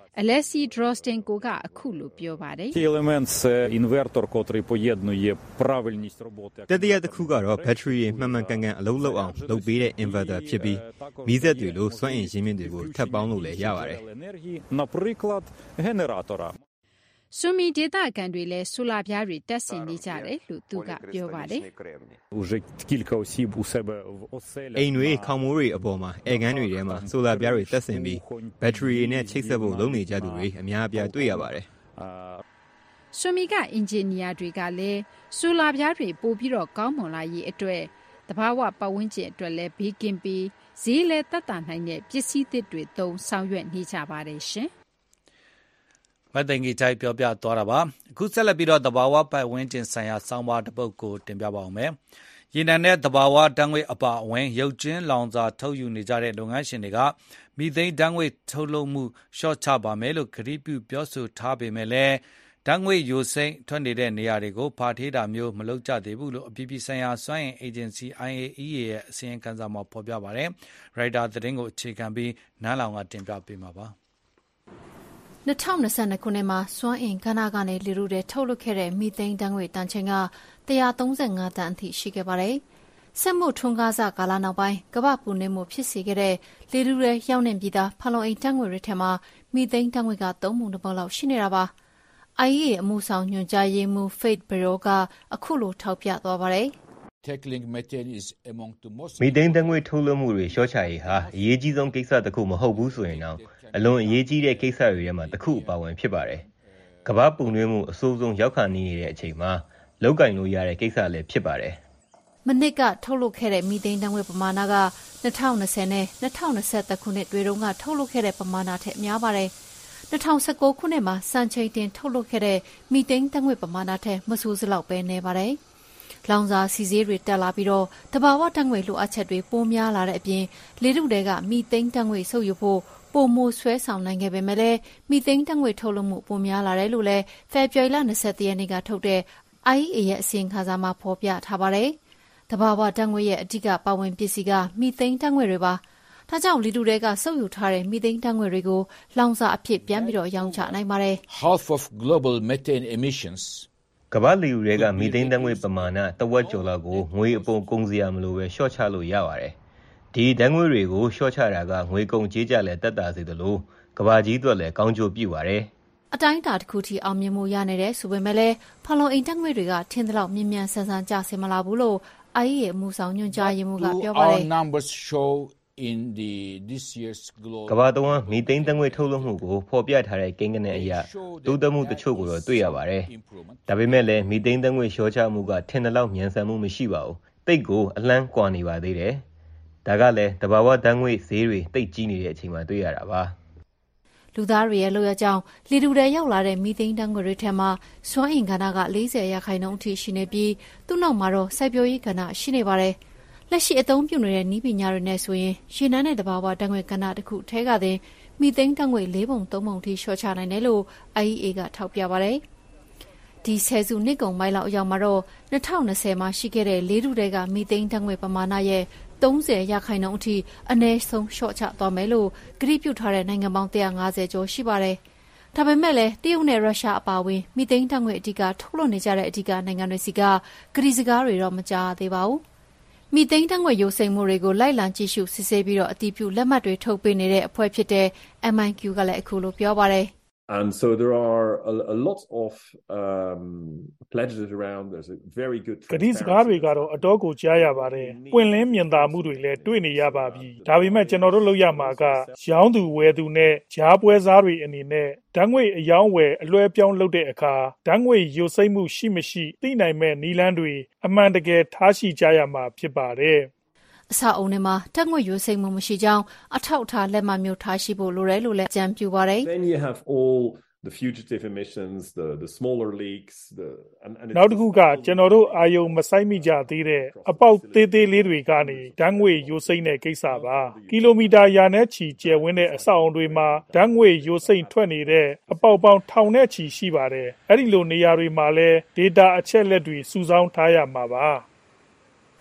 Alessi Drostenko ကအခုလိုပြောပါတယ် Цей елемент – це інвертор, котрий поєднує правильність роботи. တတိယတစ်ခုကတော့ battery တွေမှန်မှန်ကန်ကန်အလုပ်လုပ်အောင်လုပ်ပေးတဲ့ inverter ဖြစ်ပြီးမီးစက်တွေလိုစွမ်းအင်ရင်းမြစ်တွေကိုထပ်ပေါင်းလို့လည်းရပါတယ် енергії, наприклад, генератора. ဆွန်မီဒေတာကန်တွေလည်းဆိုလာပြားတွေတက်ဆင်နေကြတယ်လို့သူကပြောပါတယ် Уже кілька осіб у себе в оселях. အိမ်တွေခေါင်မိုးတွေအပေါ်မှာအဲကန်းတွေထဲမှာဆိုလာပြားတွေတက်ဆင်ပြီး battery တွေနဲ့ချိတ်ဆက်ဖို့လုပ်နေကြသူတွေအများအပြားတွေ့ရပါတယ်ဆွန်မီကအင်ဂျင်နီယာတွေကလည်းဆိုလာပြားတွေပို့ပြီးတော့ကောင်းမွန်လာရေးအတွက်တဘာဝပတ်ဝန်းကျင်အတွက်လည်းဘေးကင်းပြီးဈေးလည်းတက်တာနိုင်တဲ့ပစ္စည်းသစ်တွေသုံးဆောင်ရွက်နေကြပါတယ်ရှင်မသိင်္ဂီချိုင်ပြောပြသွားတာပါအခုဆက်လက်ပြီးတော့တဘာဝပတ်ဝန်းကျင်ဆိုင်ရာစောင်းပါတစ်ပုဒ်ကိုတင်ပြပါအောင်မယ်ရေနံနဲ့တဘာဝဓာတ်ငွေ့အပါအဝင်ရုပ်ကျင်းလောင်စာထုတ်ယူနေကြတဲ့လုပ်ငန်းရှင်တွေကမီသိန်းဓာတ်ငွေ့ထုတ်လုပ်မှုရှော့ချပါမယ်လို့ကြေညာပြောဆိုထားပေမဲ့လည်းဓာတ်ငွေ့ယိုစိမ့်ထွက်နေတဲ့နေရာတွေကိုဖာထေးတာမျိုးမလုပ်ကြသေးဘူးလို့အပြည်ပြည်ဆိုင်ရာစွမ်းအင်အေဂျင်စီ I A E A ရဲ့အစီရင်ခံစာမှာဖော်ပြပါတယ်ရိုက်တာသတင်းကိုအခြေခံပြီးနန်းလောင်ကတင်ပြပေးမှာပါ၂၀၂၂ခုနှစ်မှာစွမ်းအင်ကဏ္ဍကနေလေထုထဲထုတ်လွှတ်ခဲ့တဲ့မီသိန်းဓာတ်ငွေ့တန်ချိန်က၁၃၅တန်အထိရှိခဲ့ပါတယ်။စက်မှုထွန်းကားစကာလနောက်ပိုင်းကမ္ဘာပူနွေးမှုဖြစ်စေခဲ့တဲ့လေထုထဲရောက်နေပြီးသားဖန်လုံအိမ်ဓာတ်ငွေ့တွေထဲမှာမီသိန်းဓာတ်ငွေ့ကသုံးပုံတစ်ပုံလောက်ရှိနေတာပါ။ I A E A အမှုဆောင်ညွှန်ကြားရေးမှူး Faith Barrow ကအခုလိုထောက်ပြသွားပါတယ်။ Tackling methane is among the most မီသိန်းဓာတ်ငွေ့ထုတ်လွှတ်မှုတွေရှော့ချရေးဟာအရေးကြီးဆုံးကိစ္စတစ်ခုမဟုတ်ဘူးဆိုရင်တော့အလွန်အရေးကြီးတဲ့ကိစ္စတွေထဲမှာတစ်ခုအပါအဝင်ဖြစ်ပါတယ်။ကမ္ဘာပူနွေးမှုအဆိုးဆုံးရောက်ခါနေနေတဲ့အချိန်မှာလောက်ကင်လို့ရတဲ့ကိစ္စလည်းဖြစ်ပါတယ်။မနစ်ကထုတ်လုပ်ခဲ့တဲ့မီသိန်းဓာတ်ငွေ့ပမာဏက၂၀၂၀နဲ့၂၀၂၁ခုနှစ်တွေတုန်းကထုတ်လုပ်ခဲ့တဲ့ပမာဏထက်များပါတယ်။၂၀၁၉ခုနှစ်မှာစံချိန်တင်ထုတ်လုပ်ခဲ့တဲ့မီသိန်းဓာတ်ငွေ့ပမာဏထက်မဆိုးစလောက်ပဲနေပါတယ်။လောင်စာစီစေးတွေတက်လာပြီးတော့တဘာဝဓာတ်ငွေ့လိုအပ်ချက်တွေပိုများလာတဲ့အပြင်လေထုတွေကမီသိန်းဓာတ်ငွေ့ဆုပ်ယူဖို့ပိုမိုဆွဲဆောင်နိုင်ခဲ့ပေမဲ့လည်းမီသိန်းဓာတ်ငွေ့ထုတ်လုပ်မှုပိုများလာတယ်လို့လည်းဖေဖော်ဝါရီလ၂၁ရက်နေ့ကထုတ်တဲ့ I A E A ရဲ့အစီရင်ခံစာမှာဖော်ပြထားပါတယ်။တဘာဝဓာတ်ငွေ့ရဲ့အဓိကပါဝင်ပစ္စည်းကမီသိန်းဓာတ်ငွေ့တွေပါ။ဒါကြောင့်လေထုတွေကဆုပ်ယူထားတဲ့မီသိန်းဓာတ်ငွေ့တွေကိုလောင်စာအဖြစ်ပြန်ပြီးတော့ရောင်းချနိုင်ပါတယ်။ Half of global methane emissions ကမ္ဘာလေထုတွေကမီသိန်းဓာတ်ငွေ့ပမာဏတဝက်ကျော်လောက်ကိုငွေအပုံကုန်စရာမလိုပဲရှော့ချလို့ရပါတယ်။ဒီဓာတ်ငွေ့တွေကိုရှော့ချတာကငွေကုန်ကြေးကျလည်းတက်တာစေသလိုကမ္ဘာကြီးအတွက်လည်းကောင်းကျိုးပြုပါတယ်။အတိုင်းအတာတစ်ခုထိအောင်မြင်မှုရနေတဲ့ဆိုပေမဲ့လည်းဖန်လုံအိမ်ဓာတ်ငွေ့တွေကထင်သလောက်မြင်မြန်ဆန်ဆန်ကျဆင်းမလာဘူးလို့ I A E A အမှုဆောင်ညွှန်ကြားရေးမှူးကပြောပါတယ်။ numbers show in the this year's global ကမ္ဘာတဝန်းမီသိန်းဓာတ်ငွေ့ထုတ်လွှတ်မှုကိုဖော်ပြထားတဲ့ကိန်းဂဏန်းအရတိုးတက်မှုတချို့ကိုတော့တွေ့ရပါတယ်။ဒါပေမဲ့လည်းမီသိန်းဓာတ်ငွေ့လျှော့ချမှုကထင်သလောက်မြန်ဆန်မှုမရှိပါဘူး။တိတ်ကိုအလန်းကွာနေပါသေးတယ်။ဒါကလည်းတဘာဝဓာတ်ငွေ့ဈေးတွေတိတ်ကြီးနေတဲ့အချိန်မှာတွေ့ရတာပါ။လူသားတွေရဲ့လုပ်ရကြောင်းလေထုထဲရောက်လာတဲ့မီသိန်းဓာတ်ငွေ့တွေထဲမှာစွမ်းအင်ကဏ္ဍက၄၀ရာခိုင်နှုန်းအထိရှိနေပြီးသူ့နောက်မှာတော့စိုက်ပျိုးရေးကဏ္ဍရှိနေပါတယ်။လက်ရှိအသုံးပြုနေတဲ့နည်းပညာတွေနဲ့ဆိုရင်ရေနံနဲ့တဘာဝဓာတ်ငွေ့ကဏ္ဍတစ်ခုထဲကတင်မီသိန်းဓာတ်ငွေ့၄ပုံ၃ပုံထိလျှော့ချနိုင်တယ်လို့ I A E A ကထောက်ပြပါတယ်။ဒီဆယ်စုနှစ်ကုန်ပိုင်းလောက်အရောက်မှာတော့၂၀၂၀မှာရှိခဲ့တဲ့လေထုတွေကမီသိန်းဓာတ်ငွေ့ပမာဏရဲ့၃၀ရာခိုင်နှုန်းအထိအနည်းဆုံးလျှော့ချသွားမယ်လို့ကတိပြုထားတဲ့နိုင်ငံပေါင်း၁၅၀ကျော်ရှိပါတယ်။ဒါပေမဲ့လည်းတရုတ်နဲ့ရုရှားအပါအဝင်မီသိန်းဓာတ်ငွေ့အဓိကထုတ်လွှတ်နေကြတဲ့အဓိကနိုင်ငံတွေစီကကတိစကားတွေတော့မကြားသေးပါဘူး။မီသိန်းဓာတ်ငွေ့ယိုစိမ့်မှုတွေကိုလိုက်လံကြည့်ရှုစစ်ဆေးပြီးတော့အတည်ပြုလက်မှတ်တွေထုတ်ပေးနေတဲ့အဖွဲ့ဖြစ်တဲ့ M I Q ကလည်းအခုလိုပြောပါတယ်။ And so there are a, a lot of um, pledges around. There's a very good ကတိစကားတွေကတော့အတော့ကိုကြားရပါတယ်။ပွင့်လင်းမြင်သာမှုတွေလည်းတွေ့နေရပါပြီ။ဒါပေမဲ့ကျွန်တော်တို့လုပ်ရမှာကရောင်းသူဝယ်သူနဲ့ကြားပွဲစားတွေအနေနဲ့ဓာတ်ငွေ့အယောင်းဝယ်အလွှဲပြောင်းလုပ်တဲ့အခါဓာတ်ငွေ့ယိုစိမ့်မှုရှိမရှိသိနိုင်မဲ့နည်းလမ်းတွေအမှန်တကယ်ထားရှိကြရမှာဖြစ်ပါတယ်။အဆောက်အုံတွေမှာဓာတ်ငွေ့ယိုစိမ့်မှုမရှိကြောင်းအထောက်အထားလက်မှတ်မျိုးထားရှိဖို့လိုတယ်လို့လည်းအကြံပြုပါတယ်။ Then you have all the fugitive emissions, the the smaller leaks, the and and နောက်တစ်ခုကကျွန်တော်တို့အာယုံမဆိုင်မိကြသေးတဲ့အပေါက်သေးသေးလေးတွေကနေဓာတ်ငွေ့ယိုစိမ့်တဲ့ကိစ္စပါကီလိုမီတာရာနဲ့ချီကျယ်ဝန်းတဲ့အဆောက်အုံတွေမှာဓာတ်ငွေ့ယိုစိမ့်ထွက်နေတဲ့အပေါက်ပေါင်းထောင်နဲ့ချီရှိပါတယ်အဲ့ဒီလိုနေရာတွေမှာလည်း data အချက်လက်တွေစုဆောင်းထားရမှာပါ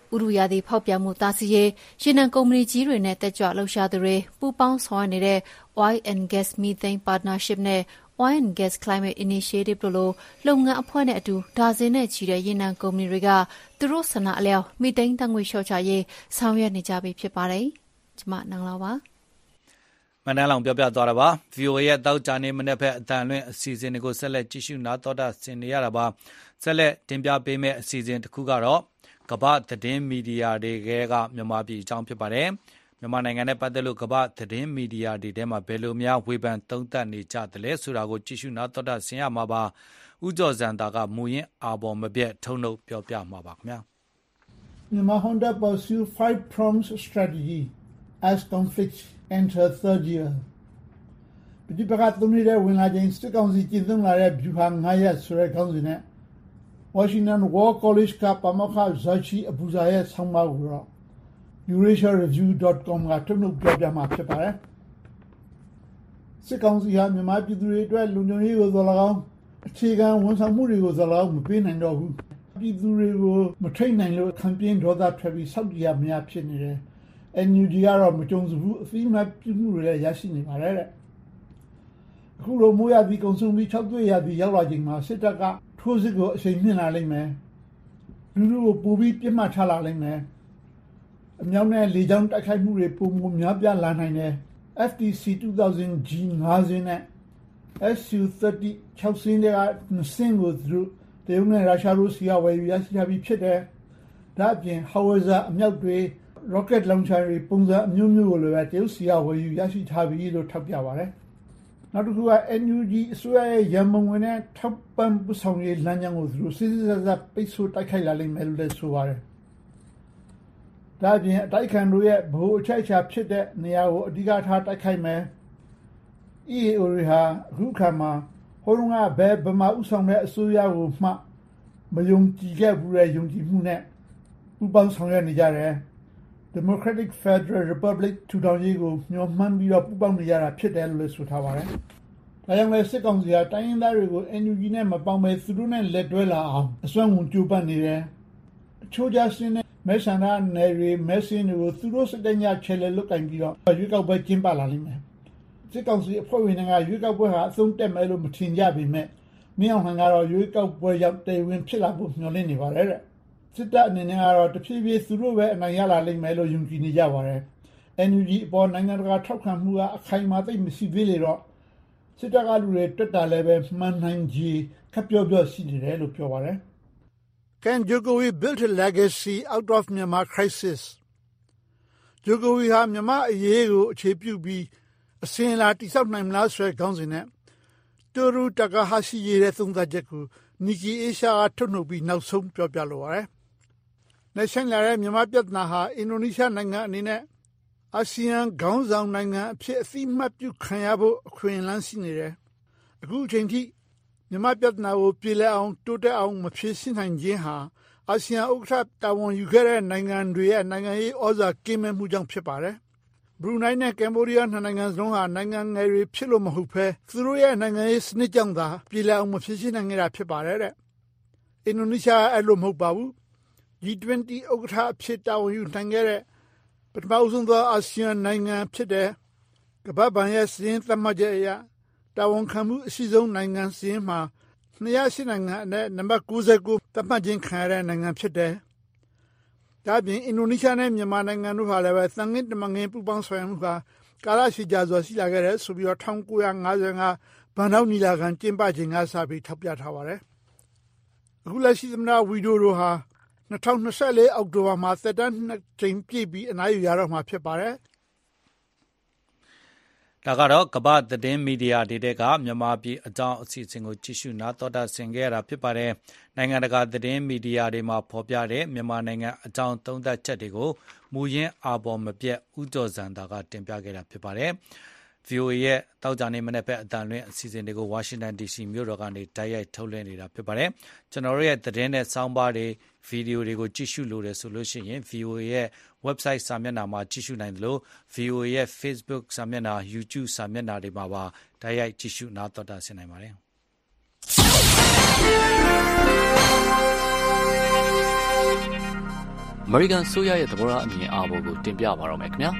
ဥရုရာသီဖောက်ပြန်မှုတားဆီးရေးရေနံကုမ္ပဏီကြီးတွေနဲ့တက်ကြွလှုပ်ရှားသူတွေပူးပေါင်းဆောင်ရွက်နေတဲ့ Oil and Gas Methane Partnership နဲ့ Oil and Gas Climate Initiative တို့လိုလုပ်ငန်းအဖွဲ့နဲ့အတူဒါဇင်နဲ့ချီတဲ့ရေနံကုမ္ပဏီတွေကသူတို့ဆန္ဒအလျောက်မီသိန်းတန်ငွေလျှော့ချရေးဆောင်ရွက်နေကြပြီဖြစ်ပါတယ်။ကျမနန်းလာပါမနက်လောင်ပြောပြသွားတာပါ ဗီအိုအေ ရဲ့တောက်ကြနေမနေ့ဖက်အတန်လွင့်အစီအစဉ်တွေကိုဆက်လက်ကြည့်ရှုနားတော်တာဆင်နေရတာပါဆက်လက်တင်ပြပေးမယ့်အစီအစဉ်တစ်ခုကတော့ကမ္ဘာသတင်းမီဒီယာတွေကမြန်မာပြည်အကြောင်းဖြစ်ပါတယ်မြန်မာနိုင်ငံနဲ့ပတ်သက်လို့ကမ္ဘာသတင်းမီဒီယာတွေထဲမှာဘယ်လိုများဝေဖန်သုံးသပ်နေကြသလဲဆိုတာကိုကြည့်ရှုနားတော်တာဆင်ရမှာပါဦးကျော်စံတာကမူရင်းအာဘော်မပြတ်ထုံနှုတ်ပြောပြမှာပါခင်ဗျာ Myanmar Honda pursue five-pronged strategy as conflicts enter third year. ပဋိပက္ခသုံးနေတဲ့ဝင်လာခြင်းစစ်ကောင်စီကျင့်သုံးလာတဲ့ဗျူဟာငါးရပ်ဆိုတဲ့ခေါင်းစဉ်နဲ့ Washington War College ကပါမောက္ခဇာချီအဘူဇာရဲ့ဆောင်းပါးကိုတော့ eurasia review dot com ကထုတ်လုပ်ပြောပြမှာဖြစ်ပါတယ်။စစ်ကောင်စီဟာမြန်မာပြည်သူတွေအတွက်လုံခြုံရေးကိုသော်၎င်းအခြေခံဝန်ဆောင်မှုတွေကိုသော်၎င်းမပေးနိုင်တော့ဘူး။ပြည်သူတွေကိုမထိန်နိုင်လို့ခံပြင်းဒေါသထွက်ပြီးစောက်ကြရမရဖြစ်နေတယ်။ N U G ကတော့မကြုံစဘူးအသိမှတ်ပြုမှုတွေလည်းရရှိနေပါတယ်တဲ့။အခုလိုမိုးရပြီးကုံဆုံးပြီး၆သွေးရပြီးရောက်လာချိန်မှာစစ်တပ်ကထိုးစစ်ကိုအချိန်မြင့်လာလိမ့်မယ်။လူလူကိုပူပြီးပြစ်မှတ်ထားလာလိမ့်မယ်။အမြောက်နဲ့လေကြောင်းတိုက်ခိုက်မှုတွေပုံမများပြားလာနိုင်တယ်။ F T C two thousand G fiveစင်းနဲ့ S U thirty sixစင်းတွေကစင်းကိုသူတို့တရုတ်နဲ့ရုရှားတို့စီကဝယ်ယူရရှိထားပြီးဖြစ်တယ်။ဒါအပြင် Howitzer အမြောက်တွေrocket launcher တွေပုံစံအမျိုးမျိုးကိုလည်းတရုတ်စီကဝယ်ယူရရှိထားပြီးလို့ထောက်ပြပါတယ်။နောက်တစ်ခုက N U G အစိုးရရဲ့ရန်ပုံငွေနဲ့ထောက်ပံ့ပဆောင်ရေးလမ်းကြောင်းကိုသူတို့စစ်စစ်ဆက်ပိတ်ဆို့တိုက်ခိုက်လာလိမ့်မယ်လို့လည်းဆိုပါတယ်။ဒါအပြင်အတိုက်ခံတို့ရဲ့ဗဟိုအချက်အချာဖြစ်တဲ့နေရာကိုအဓိကထားတိုက်ခိုက်မယ်။ E A O တွေဟာအခုခါမှာဟိုတုန်းကဘယ်ဗမာဥဆောင်တဲ့အစိုးရကိုမှမယုံကြည်ခဲ့ဘူးတဲ့ယုံကြည်မှုနဲ့ပူးပေါင်းဆောင်ရွက်နေကြတယ်။ Democratic Federal Republic ထူထောင်ရေးကိုမျှော်မှန်းပြီးတော့ပူးပေါင်းနေကြတာဖြစ်တယ်လို့လည်းဆိုထားပါတယ်။ဒါကြောင့်လည်းစစ်ကောင်စီကတိုင်းရင်းသားတွေကို N U G နဲ့မပေါင်းပဲသူတို့နဲ့လက်တွဲလာအောင်အစွမ်းဝင်ကြိုးပမ်းနေတယ်။အချို့ကြစင်းနဲ့မဲဆန္ဒနယ်တွေမဲဆင်းတွေကိုသူတို့စတဲ့ညချဲလဲလုတ်ကင်ပြီးတော့ရွေးကောက်ပွဲကျင်းပလာလိမ့်မယ်။စစ်ကောင်စီအဖွဲ့ဝင်တွေကရွေးကောက်ပွဲဟာအဆုံးတက်မယ်လို့မထင်ကြပေမဲ့မင်းအောင်လှိုင်ကတော့ရွေးကောက်ပွဲရောက်တဲ့ဝင်ဖြစ်လာဖို့မျှော်လင့်နေပါတယ်တဲ့။စစ်တပ်အနေနဲ့ကတော့တဖြည်းဖြည်းသူတို့ပဲအနိုင်ရလာလိမ့်မယ်လို့ယုံကြည်နေကြပါတယ်။ N U G အပေါ်နိုင်ငံတကာထောက်ခံမှုကအခိုင်အမာသိမရှိသေးလေတော့စစ်တပ်ကလူတွေတက်တာလည်းပဲမှန်နိုင်ကြီးခပ်ပြောပြောရှိနေတယ်လို့ပြောပါတယ်။ Can Jokowi build a legacy out of Myanmar crisis? Jokowi ဟာမြန်မာအရေးကိုအခြေပြုပြီးအစဉ်အလာတိစောက်နိုင်မလားဆိုတဲ့ခေါင်းစဉ်နဲ့Toru Takahashi ရဲ့သုံးသပ်ချက်ကို Nikkei Asia ကထုတ်နှုတ်ပြီးနောက်ဆုံးပြောပြလိုပါတယ်။နေဆိုင်လာတဲ့မြန်မာပြဿနာဟာအင်ဒိုနီးရှားနိုင်ငံအနေနဲ့အာဆီယံခေါင်းဆောင်နိုင်ငံအဖြစ်အသိမှတ်ပြုခံရဖို့အခွင့်အလမ်းရှိနေတယ်။အခုအချိန်ထိမြန်မာပြဿနာကိုပြည်လည်အောင်တိုးတက်အောင်မဖြေရှင်းနိုင်ခြင်းဟာအာဆီယံဥက္ကဋ္ဌတာဝန်ယူခဲ့တဲ့နိုင်ငံတွေရဲ့နိုင်ငံရေးဩဇာကင်းမဲ့မှုကြောင့်ဖြစ်ပါတယ်။ဘရူနိုင်းနဲ့ကမ်ဘောဒီးယားနှစ်နိုင်ငံစလုံးဟာနိုင်ငံငယ်တွေဖြစ်လို့မဟုတ်ဘဲသူတို့ရဲ့နိုင်ငံရေးစနစ်ကြောင့်သာပြည်လည်အောင်မဖြေရှင်းနိုင်ခဲ့တာဖြစ်ပါတယ်တဲ့အင်ဒိုနီးရှားအဲ့လိုမဟုတ်ပါဘူး G twenty ဥက္ကဋ္ဌအဖြစ်တာဝန်ယူနိုင်ခဲ့တဲ့ပထမဆုံးသောအာဆီယံနိုင်ငံဖြစ်တဲ့ကမ္ဘာ့ဘဏ်ရဲ့စည်းသတ်မှတ်ချက်အရတာဝန်ခံမှုအရှိဆုံးနိုင်ငံစည်းမှာtwo hundred eightနိုင်ငံအနက်နံပါတ်ninety-nineသတ်မှတ်ခြင်းခံရတဲ့နိုင်ငံဖြစ်တယ်။ဒါပြင်အင်ဒိုနီးရှားနဲ့မြန်မာနိုင်ငံတို့ဟာလည်းပဲသံငင်းတမငင်းပူးပေါင်းဆောင်ရွက်မှုကကာလရှည်ကြာစွာရှိလာခဲ့တဲ့ဆိုပြီးတော့nineteen fifty-fiveဘန်ဒေါက်နီလာခံကျင်းပခြင်းကစပြီးထောက်ပြထားပါတယ်။အခုလက်ရှိသမ္မတဝီဒိုတို့ဟာtwenty twenty-fourအောက်တိုဘာမှာသက်တမ်းနှစ်ကြိမ်ပြည့်ပြီးအနားယူရတော့မှာဖြစ်ပါတယ်။ဒါကတော့ကမ္ဘာသတင်းမီဒီယာတွေကမြန်မာပြည်အကြောင်းအစီအစဉ်ကိုကြည့်ရှုနားတော်တာဆင်ခဲ့ရတာဖြစ်ပါတယ်။နိုင်ငံတကာသတင်းမီဒီယာတွေမှာဖော်ပြတဲ့မြန်မာနိုင်ငံအကြောင်းသုံးသပ်ချက်တွေကိုမူရင်းအာဘော်မပြတ်ဦးကျော်စံတာကတင်ပြခဲ့တာဖြစ်ပါတယ်။ V O A ရဲ့တောက်ကြနေမနေ့ဖက်အတန်လွင့်အစီအစဉ်တွေကို Washington D C မြို့တော်ကနေတိုက်ရိုက်ထုတ်လွှင့်နေတာဖြစ်ပါတယ်။ကျွန်တော်တို့ရဲ့သတင်းနဲ့စောင်းပါးတွေဗီဒီယိုတွေကိုကြည့်ရှုလို့ရဆိုလို့ရှိရင် V O A ရဲ့ website စာမျက်နှာမှာကြည့်ရှုနိုင်တယ်လို့ V O A ရဲ့ Facebook စာမျက်နှာ YouTube စာမျက်နှာတွေမှာပါတိုက်ရိုက်ကြည့်ရှုနားတော်တာဆင်နိုင်ပါတယ်။အမေရိကန်ဆိုရရဲ့သဘောထားအမြင်အာဘော်ကိုတင်ပြပါတော့မယ်ခင်ဗျာ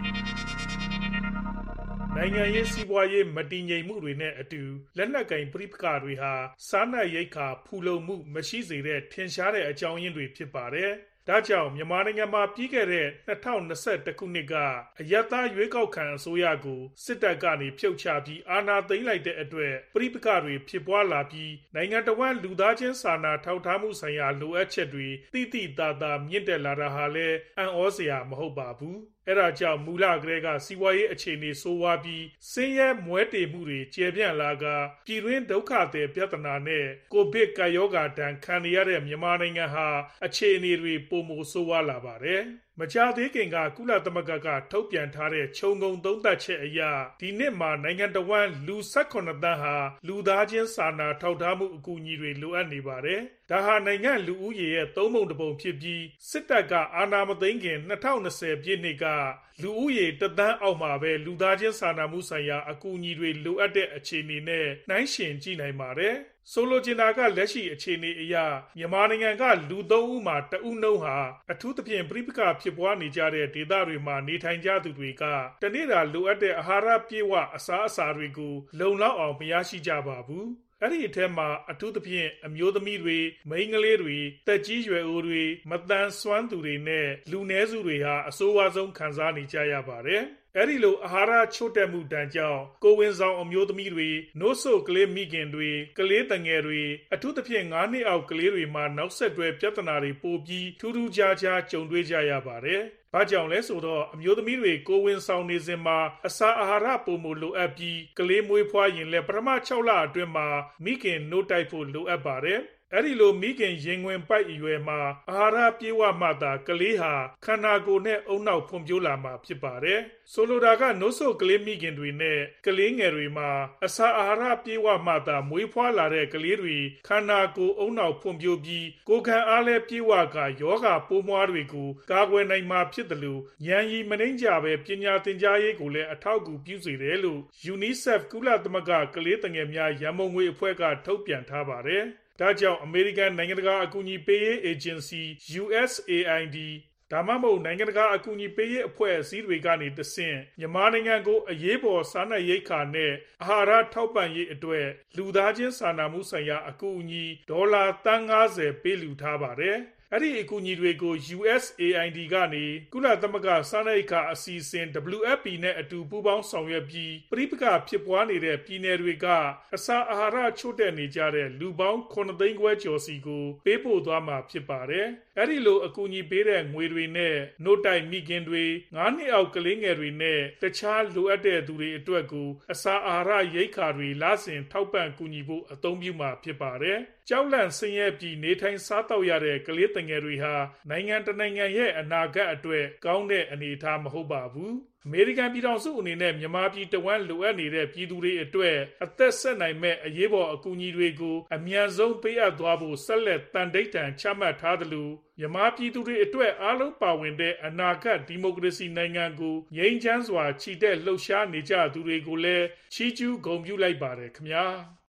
နိုင်ငံရေးစီးပွားရေးမတည်ငြိမ်မှုတွေနဲ့အတူလက်နက်ကင်ပြိပခါတွေဟာစားနပ်ရိက္ခာဖူလုံမှုမရှိစေတဲ့ထင်ရှားတဲ့အကြောင်းရင်းတွေဖြစ်ပါတယ်။ဒါကြောင့်မြန်မာနိုင်ငံမှာပြီးခဲ့တဲ့၂၀၂၁ခုနှစ်ကအရပ်သားရွေးကောက်ခံအစိုးရကိုစစ်တပ်ကနေဖြုတ်ချပြီးအာဏာသိမ်းလိုက်တဲ့အတွက်ပြိပခါတွေဖြစ်ပွားလာပြီးနိုင်ငံတော်ဝန်လူသားချင်းစာနာထောက်ထားမှုဆိုင်ရာလိုအပ်ချက်တွေတိတိတသာမြင့်တက်လာတာဟာလည်းအံ့ဩစရာမဟုတ်ပါဘူး။အဲဒါကြောင့်မူလကတည်းကစီးပွားရေးအခြေအနေဆိုးဝါးပြီးဆင်းရဲမွဲတေမှုတွေကျေပြန့်လာကပြည်တွင်းဒုက္ခသည်ပြဿနာနဲ့ကိုဗစ်ကပ်ရောဂါဒဏ်ခံနေရတဲ့မြန်မာနိုင်ငံဟာအခြေအနေတွေပိုမိုဆိုးဝါးလာပါတယ်။မကြာသေးခင်ကကုလသမဂ္ဂကထုတ်ပြန်ထားတဲ့ခြုံငုံသုံးသပ်ချက်အရဒီနှစ်မှာနိုင်ငံတော်ဝန်လူ၁၈သန်းဟာလူသားချင်းစာနာထောက်ထားမှုအကူအညီတွေလိုအပ်နေပါတယ်။ဒါဟာနိုင်ငံလူဦးရေရဲ့သုံးပုံတစ်ပုံဖြစ်ပြီးစစ်တပ်ကအာဏာမသိမ်းခင်၂၀၂၀ပြည့်နှစ်ကလူဦးရေတစ်သန်းအောက်မှာပဲလူသားချင်းစာနာမှုဆိုင်ရာအကူအညီတွေလိုအပ်တဲ့အခြေအနေနဲ့နှိုင်းယှဉ်ကြည့်နိုင်ပါတယ်။ဆိုလိုချင်တာကလက်ရှိအခြေအနေအရမြန်မာနိုင်ငံကလူသုံးဦးမှာတဦးနှုန်းဟာအထူးသဖြင့်ပြိပခါဖြစ်ပွားနေကြတဲ့ဒေသတွေမှာနေထိုင်ကြသူတွေကတနေ့တာလိုအပ်တဲ့အာဟာရပြေဝအစားအစာတွေကိုလုံလောက်အောင်မရရှိကြပါဘူး။အဲ့ဒီအထက်မှာအထူးသဖြင့်အမျိုးသမီးတွေမိန်းကလေးတွေတက်ကြီးရွယ်အိုတွေမတန်ဆွမ်းသူတွေနဲ့လူနည်းစုတွေဟာအဆိုးဝါးဆုံးခံစားနေကြရပါတယ်။အဲ့ဒီလိုအာဟာရချို့တက်မှုတန်ကြောင့်ကိုဝင်ဆောင်အမျိုးသမီးတွေနို့ဆိုကလေးမိခင်တွေကလေးတငယ်တွေအထူးသဖြင့်၅နှစ်အောက်ကလေးတွေမှာနောက်ဆက်တွဲပြဿနာတွေပိုပြီးထူးထူးခြားခြားကြုံတွေ့ကြရပါတယ်။ဘာကြောင့်လဲဆိုတော့အမျိုးသမီးတွေကိုဝင်ဆောင်နေစဉ်မှာအစာအာဟာရပိုမိုလိုအပ်ပြီးကလေးမွေးဖွားရင်လည်းပထမ၆လအတွင်းမှာမိခင်နို့တိုက်ဖို့လိုအပ်ပါတယ်။အဲ့ဒီလိုမိခင်ရင်ဝင်ပိုက်အရွယ်မှာအာဟာရပြေဝမှသာကလေးဟာခန္ဓာကိုယ်နဲ့အုံနောက်ဖွံ့ဖြိုးလာမှာဖြစ်ပါတယ်။ဆိုလိုတာကနို့ဆိုကလေးမိခင်တွေနဲ့ကလေးငယ်တွေမှာအစာအာဟာရပြေဝမှသာမွေးဖွားလာတဲ့ကလေးတွေခန္ဓာကိုယ်အုံနောက်ဖွံ့ဖြိုးပြီးကိုယ်ခံအားလည်းပြေဝကယောဂပိုးမွှားတွေကိုကာကွယ်နိုင်မှာဖြစ်တယ်လို့ဉာဏ်ရည်မနှိမ့်ကြပဲပညာသင်ကြားရေးကိုလည်းအထောက်အကူပြုစေတယ်လို့ UNICEF ကုလသမဂ္ဂကလေးငယ်များရန်ပုံငွေအဖွဲ့ကထုတ်ပြန်ထားပါတယ်။ဒါကြောင့်အမေရိကန်နိုင်ငံတကာအကူအညီပေးရေးအေဂျင်စီ U S A I D ဒါမှမဟုတ်နိုင်ငံတကာအကူအညီပေးရေးအဖွဲ့အစည်းတွေကနေတဆင့်မြန်မာနိုင်ငံကိုအရေးပေါ်စားနပ်ရိက္ခာနဲ့အာဟာရထောက်ပံ့ရေးအတွက်လူသားချင်းစာနာမှုဆိုင်ရာအကူအညီဒေါ်လာသန်း၅၀ပေးလှူထားပါတယ်။အဲ့ဒီအကူအညီတွေကို U S A I D ကနေကုလသမဂ္ဂစားနပ်ရိက္ခာအစီအစဉ် W F P နဲ့အတူပူးပေါင်းဆောင်ရွက်ပြီးပြိပခါဖြစ်ပွားနေတဲ့ပြည်နယ်တွေကအစာအာဟာရချို့တဲ့နေကြတဲ့လူပေါင်းခုနှစ်သိန်းခွဲကျော်စီကိုပေးပို့သွားမှာဖြစ်ပါတယ်။အဲ့ဒီလိုအကူအညီပေးတဲ့ငွေတွေနဲ့နို့တိုက်မိခင်တွေ၅နှစ်အောက်ကလေးငယ်တွေနဲ့တခြားလိုအပ်တဲ့သူတွေအတွက်ကိုအစာအာဟာရရိက္ခာတွေလစဉ်ထောက်ပံ့ကူညီဖို့အသုံးပြုမှာဖြစ်ပါတယ်။ကြောက်လန့်ဆင်းရဲပြီးနေထိုင်စားတောက်ရတဲ့ကလေးငယ်တွေဟာနိုင်ငံတနိုင်ငံရဲ့အနာဂတ်အတွက်ကောင်းတဲ့အနေအထားမဟုတ်ပါဘူး။အမေရိကန်ပြည်ထောင်စုအနေနဲ့မြန်မာပြည်တဝန်းလိုအပ်နေတဲ့ပြည်သူတွေအတွက်အသက်ဆက်နိုင်မဲ့အရေးပေါ်အကူအညီတွေကိုအမြန်ဆုံးပေးအပ်သွားဖို့ဆက်လက်တန်တိတ်တန်ချမှတ်ထားသလိုမြန်မာပြည်သူတွေအတွက်အားလုံးပါဝင်တဲ့အနာဂတ်ဒီမိုကရေစီနိုင်ငံကိုငြိမ်းချမ်းစွာချီတက်လှုပ်ရှားနေကြသူတွေကိုလည်းချီးကျူးဂုဏ်ပြုလိုက်ပါတယ်ခင်ဗျာ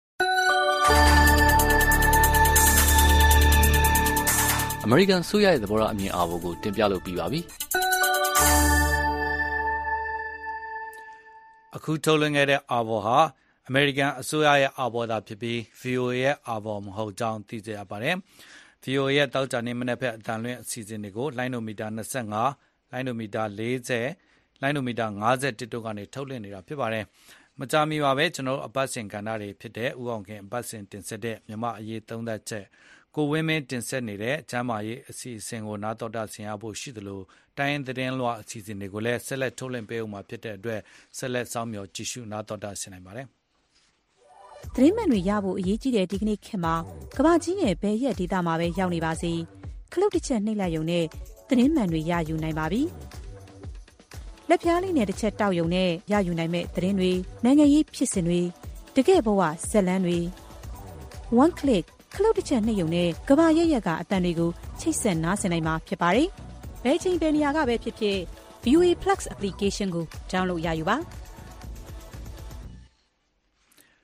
အမေရိကန်ဆိုရရဲ့သဘောထားအမြင်အာဘော်ကိုတင်ပြလို့ပြီးပါပြီအခုထုတ်လွှင့်ခဲ့တဲ့အာဘော်ဟာအမေရိကန်အစိုးရရဲ့အာဘော်သာဖြစ်ပြီး V O A ရဲ့အာဘော်မဟုတ်ကြောင်းသိကြရပါတယ်။ V O A ရဲ့တောက်ကြနေမနေ့ဖက်အတန်လွင့်အစီအစဉ်တွေကိုလိုင်းနိုမီတာ၂၅လိုင်းနိုမီတာ၄၀လိုင်းနိုမီတာ၅၁တို့ကနေထုတ်လွှင့်နေတာဖြစ်ပါတယ်။မကြာမီပါပဲကျွန်တော်အပတ်စဉ်ကဏ္ဍတွေဖြစ်တဲ့ဥအောင်ခင်အပတ်စဉ်တင်ဆက်တဲ့မြမအရေးသုံးသက်ချက်ကိုဝင်းမင်းတင်ဆက်နေတဲ့ကျမ်းမာရေးအစီအစဉ်ကိုနားတော်တာဆင်ရဖို့ရှိသလိုတိုင်းသတင်းလွှာအစီအစဉ်တွေကိုလည်းဆက်လက်ထုတ်လွှင့်ပေးအောင်မှာဖြစ်တဲ့အတွက်ဆက်လက်စောင့်မျှော်ကြည့်ရှုနားတော်တာဆင်နိုင်ပါတယ်။သတင်းမှန်တွေရဖို့အရေးကြီးတဲ့ဒီကနေ့ခေတ်မှာကမ္ဘာကြီးရဲ့ဘယ်ရက်ဒေသမှာပဲရောက်နေပါစေခလုတ်တစ်ချက်နှိပ်လိုက်ရုံနဲ့သတင်းမှန်တွေရယူနိုင်ပါပြီ။လက်ပြားလေးနဲ့တစ်ချက်တောက်ရုံနဲ့ရယူနိုင်မဲ့သတင်းတွေနိုင်ငံရေးဖြစ်စဉ်တွေတကယ့်ဘဝဇက်လန်းတွေ one clickခလုတ်တစ်ချက်နှိပ်ရုံနဲ့ကမ္ဘာရဲ့ရက်ကအတန်တွေကိုချိတ်ဆက်နားဆင်နိုင်မှာဖြစ်ပါတယ်။ဘယ်ချိန်ဘယ်နေရာကပဲဖြစ်ဖြစ် V O A Plus application ကို download ရယူပါ။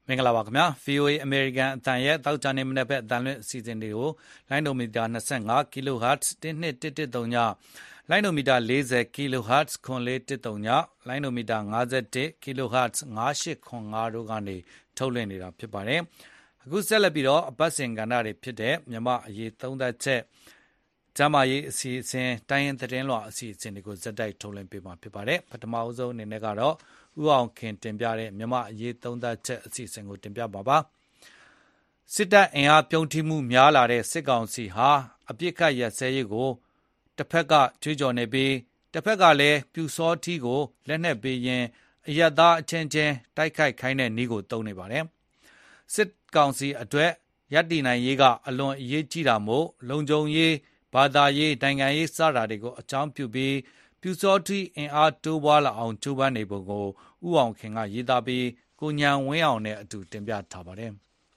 မင်္ဂလာပါခင်ဗျာ ဗွီအိုအေ အမေရိကန်အသံရဲ့တောက်ကြနေမနေ့ဘက်အသံလွှင့်အစီအစဉ်တွေကိုလိုင်းဒိုမီတာ25 kHz 12.130ညလိုင်းဒိုမီတာ40 kHz 94.130ညလိုင်းဒိုမီတာ51 kHz 98.5တို့ကနေထုတ်လွှင့်နေတာဖြစ်ပါတယ်အခုဆက်လက်ပြီးတော့အပတ်စဉ်ကဏ္ဍတွေဖြစ်တဲ့မြမအရေးသုံးသက်ချက်ဂျမားရေးအစီအစဉ်တိုင်းရင်သတင်းလွှာအစီအစဉ်တွေကိုဇက်တိုက်ထုတ်လွှင့်ပေးမှာဖြစ်ပါတယ်ပထမအဆုံးအနေနဲ့ကတော့ဦးအောင်ခင်တင်ပြတဲ့မြမအရေးသုံးသက်ချက်အစီအစဉ်ကိုတင်ပြပါပါစစ်တပ်အင်အားပြုံးထိမှုများလာတဲ့စစ်ကောင်စီဟာအပြစ်ခတ်ရစဲရေးကိုတစ်ဖက်ကကြွေးကြော်နေပြီးတစ်ဖက်ကလည်းပြူစောထီးကိုလက်နက်ပေးရင်အယက်သားအချင်းချင်းတိုက်ခိုက်ခိုင်းတဲ့နည်းကိုသုံးနေပါတယ်စစ်ကောင်စီအတွက်ရပ်တည်နိုင်ရေးကအလွန်အရေးကြီးတာမို့လုံခြုံရေးဘာသာရေးနိုင်ငံရေးစတာတွေကိုအကြောင်းပြုပြီးပြူစောထီးအင်အားတိုးပွားလာအောင်ကြိုးပမ်းနေပုံကိုဦးအောင်ခင်ကရေးသားပြီးကိုညံဝင်းအောင်နဲ့အတူတင်ပြထားပါတယ်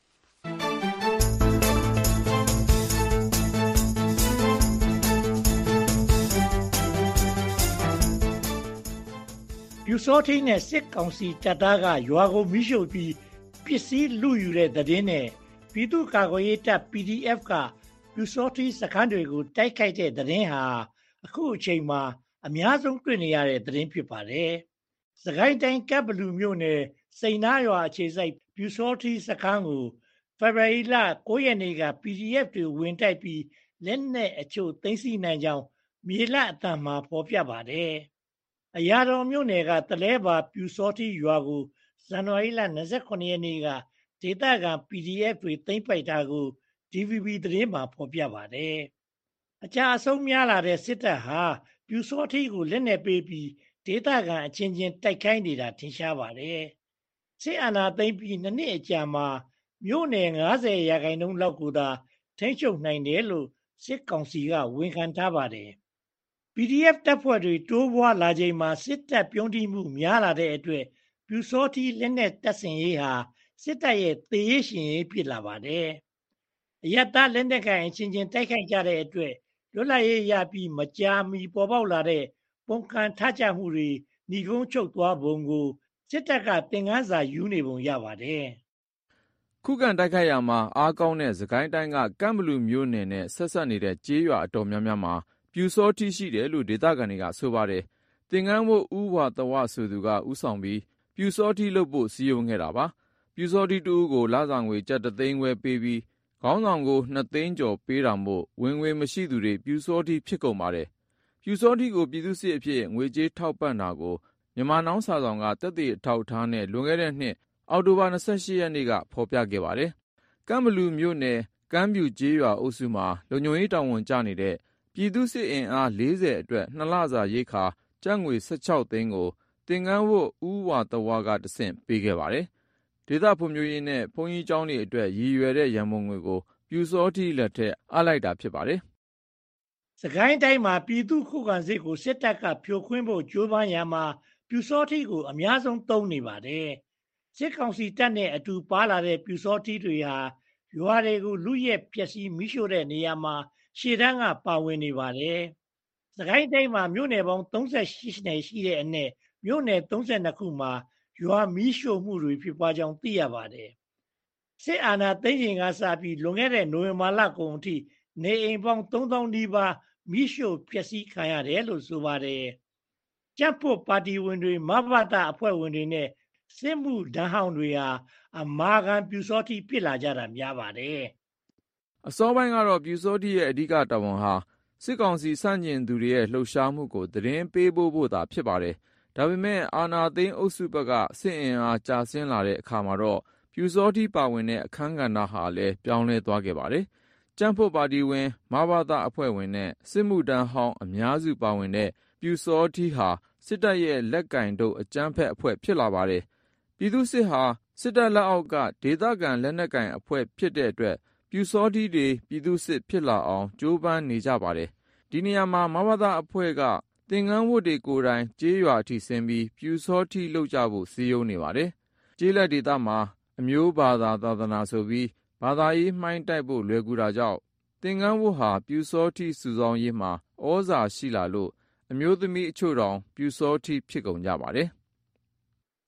ပြူစောထီးနဲ့စစ်ကောင်စီတပ်သားကရွာကိုမိရှို့ပြီးပစ္စည်းလူယူတဲ့သတင်းနဲ့ပြည်သူ့ကာကွယ်ရေးတပ် ပီ ဒီ အက်ဖ် ကပြူစောထီးစခန်းတွေကိုတိုက်ခိုက်တဲ့သတင်းဟာအခုအချိန်မှာအများဆုံးတွေ့နေရတဲ့သတင်းဖြစ်ပါတယ်။စကိုင်းတိုင်းကပ်ဘလူမြို့နယ်စိန်နာရွာအခြေစိုက်ပြူစောထီးစခန်းကိုဖေဖော်ဝါရီလ၉ရက်နေ့က ပီ ဒီ အက်ဖ် တွေဝင်တိုက်ပြီးလက်နက်အချို့သိမ်းဆည်းနိုင်ကြောင်းမြေလအသံမှာဖော်ပြပါတယ်။အရာတော်မြို့နယ်ကတလဲပါပြူစောထီးရွာကိုဇန်နဝါရီလ၂၇ရက်နေ့ကဒေသခံ ပီ ဒီ အက်ဖ် တွေသိမ်းပိုက်တာကို ဒီ ဗီ ဘီ သတင်းမှာဖော်ပြပါတယ်။အကြအဆုံးများလာတဲ့စစ်တပ်ဟာပြူစောထီးကိုလက်နက်ပေးပြီးဒေသခံအချင်းချင်းတိုက်ခိုင်းနေတာထင်ရှားပါတယ်။စစ်အာဏာသိမ်းပြီးနှစ်နှစ်အကြာမှာမြို့နယ်၅၀ရာခိုင်နှုန်းလောက်ကိုသာထိန်းချုပ်နိုင်တယ်လို့စစ်ကောင်စီကဝန်ခံထားပါတယ်။ ပီ ဒီ အက်ဖ် တပ်ဖွဲ့တွေတိုးပွားလာချိန်မှာစစ်တပ်ပြုံးတိမှုများလာတဲ့အတွက်ပြူစောထီးလက်နက်တပ်ဆင်ရေးဟာစစ်တပ်ရဲ့သေရေးရှင်ရေးဖြစ်လာပါတယ်။အယက်သားလက်နက်ကိုင်အချင်းချင်းတိုက်ခိုက်ကြတဲ့အတွက်လွတ်လပ်ရေးရပြီးမကြာမီပေါ်ပေါက်လာတဲ့ပုံကန်ထကြမှုတွေညီကုန်းချုပ်သွားပုံကိုစစ်တပ်ကသင်ခန်းစာယူနေပုံရပါတယ်။ခုခံတိုက်ခိုက်ရမှာအားကောင်းတဲ့စကိုင်းတိုင်းကကမ်ဘလူမျိုးနယ်နဲ့ဆက်ဆက်နေတဲ့ကြေးရွာအတော်များများမှာပြူစောထီးရှိတယ်လို့ဒေသခံတွေကဆိုပါတယ်။သင်္ကန်းဝတ်ဦးဝါတဝဆိုသူကဥဆောင်ပြီးပြူစောထီးလုပ်ဖို့စီယုံခဲ့တာပါ။ပြူစောထီးတူကိုလစာငွေကျပ်တသိန်းခွဲပေးပြီးခေါင်းဆောင်ကိုနှစ်သိန်းကျော်ပေးတာမို့ဝင်ငွေမရှိသူတွေပြူစောထီးဖြစ်ကုန်ပါတယ်။ပြူစောထီးကိုပြည်သူစစ်အဖြစ်ငွေကြေးထောက်ပံ့တာကိုမြန်မာနောင်စာဆောင်ကတက်သေးအထောက်ထားနဲ့လွန်ခဲ့တဲ့နှစ်အောက်တိုဘာ၂၈ရက်နေ့ကဖော်ပြခဲ့ပါတယ်။ကမ်ဘလူမြို့နယ်ကမ်းပြူကျေးရွာအုပ်စုမှာလုံခြုံရေးတာဝန်ကျနေတဲ့ပြည်သူစစ်အင်အား၄၀အတွက်နှစ်လစာရိတ်ခါကျပ်ငွေ၁၆သိန်းကိုသင်္ကန်းဝတ်ဦးဝါတဝါကတဆင့်ပေးခဲ့ပါတယ်။ဒေသဖွံ့ဖြိုးရေးနဲ့ဘုန်းကြီးကျောင်းတွေအတွက်ရည်ရွယ်တဲ့ရန်ပုံငွေကိုပြူစောထီးလက်ထက်အပ်လိုက်တာဖြစ်ပါတယ်။စကိုင်းတိုင်းမှာပြည်သူ့ခုခံစစ်ကိုစစ်တပ်ကဖြိုခွင်းဖို့ကြိုးပမ်းရမှာပြူစောထီးကိုအများဆုံးသုံးနေပါတယ်။စစ်ကောင်စီတပ်နဲ့အတူပါလာတဲ့ပြူစောထီးတွေဟာရွာတွေကိုလူရက်ပျက်စီးမိရှို့တဲ့နေရာမှာရှေ့တန်းကပါဝင်နေပါတယ်။စကိုင်းတိုင်းမှာမြို့နယ်ပေါင်း၃၈နယ်ရှိတဲ့အနက်မြို့နယ်၃၂ခုမှာရွာမီးရှို့မှုတွေဖြစ်ပွားကြောင်းသိရပါတယ်။စစ်အာဏာသိမ်းချိန်ကစပြီးလွန်ခဲ့တဲ့နိုဝင်ဘာလကုန်အထိနေအိမ်ပေါင်းသုံးသောင်းနီးပါးမီးရှို့ဖျက်ဆီးခံရတယ်လို့ဆိုပါတယ်။ကြံ့ဖွတ်ပါတီဝင်တွေမဘသအဖွဲ့ဝင်တွေနဲ့စစ်မှုထမ်းဟောင်းတွေဟာအမာခံပြူစောထီးဖြစ်လာကြတာများပါတယ်။အစောပိုင်းကတော့ပြူစောထီးရဲ့အဓိကတာဝန်ဟာစစ်ကောင်စီဆန့်ကျင်သူတွေရဲ့လှုပ်ရှားမှုကိုသတင်းပေးဖို့ဖို့သာဖြစ်ပါတယ်။ဒါပေမဲ့အာဏာသိမ်းအုပ်စုဘက်ကစစ်အင်အားကျဆင်းလာတဲ့အခါမှာတော့ပြူစောထီးပါဝင်တဲ့အခန်းကဏ္ဍဟာလည်းပြောင်းလဲသွားခဲ့ပါတယ်။ကြံ့ဖွတ်ပါတီဝင်မဘသအဖွဲ့ဝင်နဲ့စစ်မှုထမ်းဟောင်းအများစုပါဝင်တဲ့ပြူစောထီးဟာစစ်တပ်ရဲ့လက်ကင်တို့အကြမ်းဖက်အဖွဲ့ဖြစ်လာပါတယ်။ပြည်သူစစ်ဟာစစ်တပ်လက်အောက်ကဒေသခံလက်နက်ကင်အဖွဲ့ဖြစ်တဲ့အတွက်ပြူစောထီးတွေပြည်သူစစ်ဖြစ်လာအောင်ကြိုးပမ်းနေကြပါတယ်။ဒီနေရာမှာမဘသအဖွဲ့ကသင်္ကန်းဝတ်တွေကိုယ်တိုင်ကြေးရွာအထိဆင်းပြီးပြူစောထီးလုပ်ကြဖို့စည်းရုံးနေပါတယ်။ကျေးလက်ဒေသမှာအမျိုးဘာသာသာသနာဆိုပြီးဘာသာရေးမှိုင်းတိုက်ဖို့လွယ်ကူတာကြောင့်သင်္ကန်းဝတ်ဟာပြူစောထီးစုဆောင်းရေးမှာဩဇာရှိလာလို့အမျိုးသမီးအချို့တောင်ပြူစောထီးဖြစ်ကုန်ကြပါတယ်။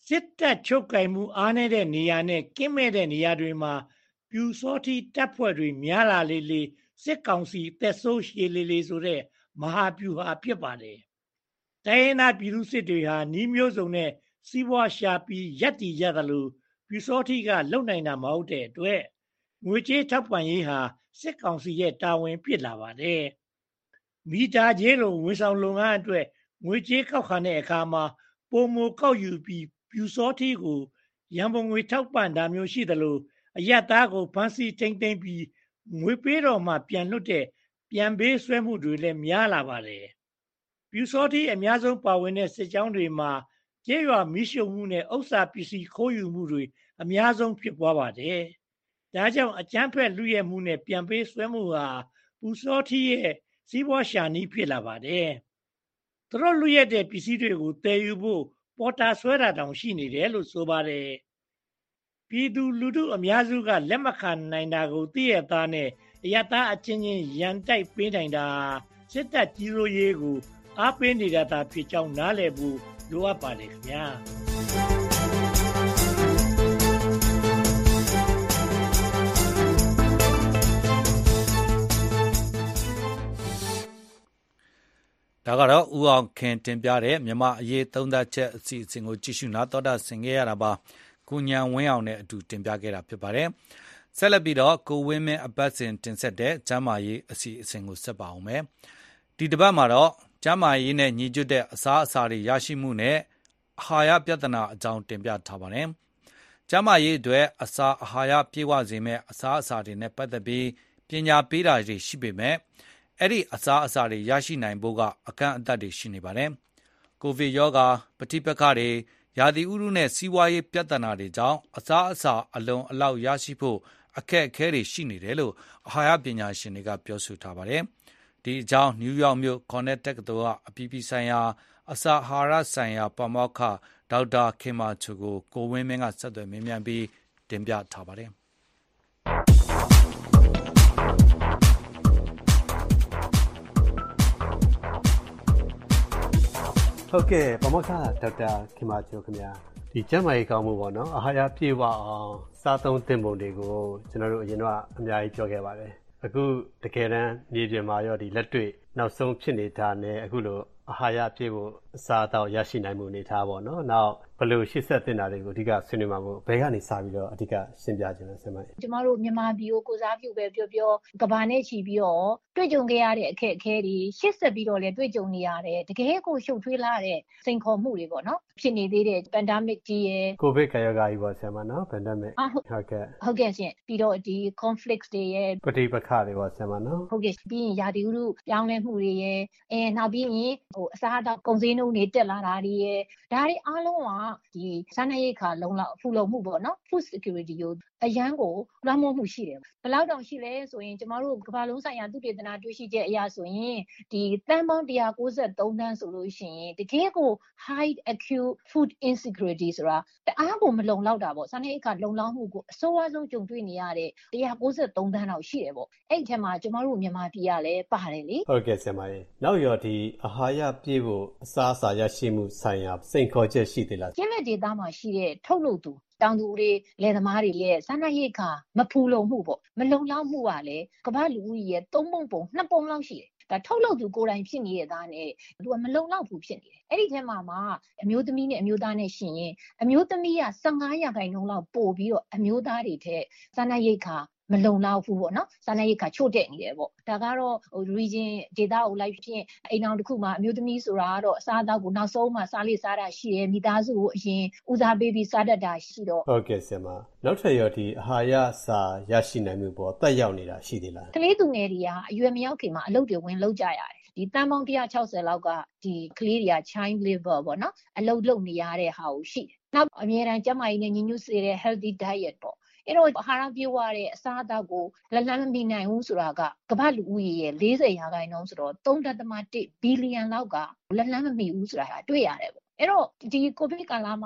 စစ်တပ်ချုပ်ကိုင်မှုအားနည်းတဲ့နေရာနဲ့ကင်းမဲ့တဲ့နေရာတွေမှာပြူစောတိတပ်ဖွဲ့တွေများလာလေလေစစ်ကောင်စီသက်ဆိုးရှည်လေလေဆိုတဲ့မဟာပြူဟာဖြစ်ပါတယ်။တိုင်းရင်းသားပြည်သူစစ်တွေဟာနှီးမျိုးစုံနဲ့စီးပွားရှာပြီးရက်တီရသလိုပြူစောတိကလုံနိုင်တာမဟုတ်တဲ့အတွက်ငွေကြေးထောက်ပံ့ရေးဟာစစ်ကောင်စီရဲ့တာဝန်ဖြစ်လာပါတယ်။မီတာကျေးလိုဝန်ဆောင်လုပ်ငန်းအတွက်ငွေကြေးကောက်ခံတဲ့အခါမှာပုံမကောက်ယူပြီးပြူစောတိကိုရန်ပုံငွေထောက်ပံ့တာမျိုးရှိသလိုအယက်သားကိုဖမ်းဆီးထိန်းသိမ်းပြီးငွေပေးတော်မှပြန်လွတ်တဲ့ပြန်ပေးဆွဲမှုတွေလည်းများလာပါတယ်။ပြူစောတိအများဆုံးပါဝင်တဲ့စစ်ကြောင်းတွေမှာကျေးရွာမိရှုံမှုနဲ့ဥစ္စာပစ္စည်းခိုးယူမှုတွေအများဆုံးဖြစ်ပွားပါတယ်။ဒါကြောင့်အကြမ်းဖက်လူရဲမှုနဲ့ပြန်ပေးဆွဲမှုဟာပြူစောတိရဲ့စီးပွားရှာနည်းဖြစ်လာပါတယ်။သူတို့လူရဲတဲ့ပစ္စည်းတွေကိုတည်ယူဖို့ပေါ်တာဆွဲတာတောင်ရှိနေတယ်လို့ဆိုပါတယ်။ပြည်သူလူထုအများစုကလက်မခံနိုင်တာကိုသိရသားနဲ့အယက်သားအချင်းချင်းရန်တိုက်ပေးနိုင်တာစစ်တပ်ကြီးစိုးရေးကိုအားပေးနေတာသာဖြစ်ကြောင်းနားလည်ဖို့လိုအပ်ပါတယ်ခင်ဗျာ။ဒါကတော့ဦးအောင်ခင်တင်ပြတဲ့မြန်မာအရေးသုံးသပ်ချက်အစီအစဉ်ကိုကြည့်ရှုနာတော်တာဆင်ခဲ့ရတာပါကိုညံဝင်းအောင်နဲ့အတူတင်ပြခဲ့တာဖြစ်ပါတယ်ဆက်လက်ပြီးတော့ကိုဝင်းမင်းအပတ်စဉ်တင်ဆက်တဲ့ကျမ်းမာရေးအစီအစဉ်ကိုဆက်ပါအောင်မယ်ဒီတစ်ပတ်မှာတော့ကျမ်းမာရေးနဲ့ညီကျွတ်တဲ့အစားအစာတွေရရှိမှုနဲ့အာဟာရပြဿနာအကြောင်းတင်ပြထားပါတယ်ကျမ်းမာရေးအတွက်အစာအာဟာရပြည့်ဝစေမယ့်အစားအစာတွေနဲ့ပတ်သက်ပြီးပညာပေးတာတွေရှိပေမဲ့အဲ့ဒီအစားအစာတွေရရှိနိုင်ဖို့ကအကန့်အသတ်တွေရှိနေပါတယ်။ကိုဗစ်ရောဂါပဋိပက္ခတွေရာသီဥတုနဲ့စီးပွားရေးပြဿနာတွေကြောင့်အစားအစာအလုံးအလောက်ရရှိဖို့အခက်အခဲတွေရှိနေတယ်လို့အာဟာရပညာရှင်တွေကပြောဆိုထားပါတယ်။ဒီအကြောင်းနယူးယောက်မြို့ကော်နယ်တက္ကသိုလ်ကအပြည်ပြည်ဆိုင်ရာအစာအာဟာရဆိုင်ရာပါမောက္ခဒေါက်တာခင်မာချူကိုကိုဝင်းမင်းကဆက်သွယ်မေးမြန်းပြီးတင်ပြထားပါတယ်။ဟုတ်ကဲ့ပမောက္ခဒေါက်တာခင်မာချိုခင်ဗျာဒီကျန်းမာရေးကောင်းမှုပေါ့နော်အာဟာရပြည့်ဝအောင်စားသုံးသင့်ပုံတွေကိုကျွန်တော်တို့အရင်ကအများကြီးပြောခဲ့ပါတယ်အခုတကယ်တမ်းမြေပြင်မှာရောဒီလက်တွေ့နောက်ဆုံးဖြစ်နေတာနဲ့အခုလိုအာဟာရပြည့်ဖို့အစားအသောက်ရရှိနိုင်မှုအနေထားပေါ့နော်နောက်ဘယ်လိုရှေ့ဆက်တင်တာတွေကိုအဓိကဆွေးနွေးမှာမို့ဘယ်ကနေစပြီးတော့အဓိကရှင်းပြခြင်းလဲဆရာမကျမတို့မြန်မာပြည်ကိုကိုစားပြုပဲပြောပြောကဘာနဲ့ချီပြီးတော့တွေ့ကြုံခဲ့ရတဲ့အခက်အခဲတွေရှေ့ဆက်ပြီးတော့လည်းတွေ့ကြုံနေရတယ်တကယ်ကိုရှုပ်ထွေးလာတဲ့စိန်ခေါ်မှုတွေပေါ့နော်ဖြစ်နေသေးတဲ့ pandemic ကြီးရဲ့ကိုဗစ်ကာရောဂါကြီးပေါ့ဆရာမနော် pandemic ဟုတ်ကဲ့ဟုတ်ကဲ့ရှင်ပြီးတော့ဒီ conflicts တွေရဲ့ပဋိပက္ခတွေပေါ့ဆရာမနော်ဟုတ်ကဲ့ပြီးရင်ရာသီဥတုပြောင်းလဲမှုတွေရဲ့အဲနောက်ပြီးရင်ဟိုအစားအသောက်ကုန်စည်နှုန်းတွေတက်လာတာတွေရဲ့ဒါတွေအားလုံးကဒီစားနပ်ရိက္ခာလုံလောက်ဖူလုံမှုပေါ့နော် food security ကိုအရန်ကိုလွှမ်းမိုးမှုရှိတယ်ဘယ်လောက်တောင်ရှိလဲဆိုရင်ကျမတို့ကမ္ဘာလုံးဆိုင်ရာသုတေသနတွေ့ရှိချက်အရဆိုရင်ဒီတန်ပေါင်းone hundred ninety-threeတန်းဆိုလို့ရှိရင်တကယ်ကို high acute food insecurity ဆိုတာတအားကိုမလုံလောက်တာပေါ့စားနပ်ရိက္ခာလုံလောက်မှုကိုအဆိုးအဆုံးကြုံတွေ့နေရတဲ့one hundred ninety-threeတန်းတော့ရှိတယ်ပေါ့အဲ့ဒီထဲမှာကျမတို့မြန်မာပြည်ကလည်းပါတယ်လေဟုတ်ကဲ့ဆရာမရေနောက်ရောဒီအာဟာရပြည့်ဖို့အစားအစာရရှိမှုဆိုင်ရာစိန်ခေါ်ချက်ရှိသေးလားကျင်းလက်ဒေသမှာရှိတဲ့ထုတ်လုပ်သူတောင်သူတွေလယ်သမားတွေရဲ့စားနပ်ရိက္ခာမဖူလုံမှုပေါ့မလုံလောက်မှုကလည်းကမ္ဘာလူဦးရေရဲ့သုံးပုံပုံနှစ်ပုံလောက်ရှိတယ်ဒါထုတ်လုပ်သူကိုယ်တိုင်ဖြစ်နေတဲ့သားနဲ့သူကမလုံလောက်ဘူးဖြစ်နေတယ်အဲ့ဒီထဲမှာမှအမျိုးသမီးနဲ့အမျိုးသားနဲ့ရှင်ရင်အမျိုးသမီးကfifteenရာခိုင်နှုန်းလောက်ပို့ပြီးတော့အမျိုးသားတွေထက်စားနပ်ရိက္ခာမလုံလောက်ဘူးပေါ့နော်စားနပ်ရိက္ခာချို့တဲ့နေတယ်ပေါ့ဒါကတော့ဟို region ဒေသကိုလိုက်ဖြစ်အိမ်အောင်တစ်ခုမှာအမျိုးသမီးဆိုတာကတော့အစားအသောက်ကိုနောက်ဆုံးမှစားလေစားတာရှိတယ်မိသားစုကိုအရင်ဦးစားပေးပြီးစားတတ်တာရှိတော့ဟုတ်ကဲ့ဆရာမနောက်ထပ်ရောဒီအာဟာရစာရရှိနိုင်မှုပေါ်တက်ရောက်နေတာရှိသေးလားကလေးသူငယ်တွေကအရွယ်မရောက်ခင်မှာအလုပ်တွေဝင်လုပ်ကြရတယ်ဒီတန်ပေါင်းone hundred sixtyလောက်ကဒီကလေးတွေက child labor ပေါ့နော်အလုပ်လုပ်နေရတဲ့ဟာကိုရှိတယ်နောက်အမြဲတမ်းကျန်းမာရေးနဲ့ညီညွတ်စေတဲ့ healthy diet ပေါ့အဲ့တော့အာဟာရပြည့်ဝတဲ့အစားအသောက်ကိုလက်လန်းမမီနိုင်ဘူးဆိုတာကကမ္ဘာလူဦးရေရဲ့fortyရာခိုင်နှုန်းဆိုတော့three point oneဘီလီယံလောက်ကလက်လန်းမမီဘူးဆိုတာတွေ့ရတယ်ပေါ့အဲ့တော့ဒီကိုဗစ်ကာလမှာ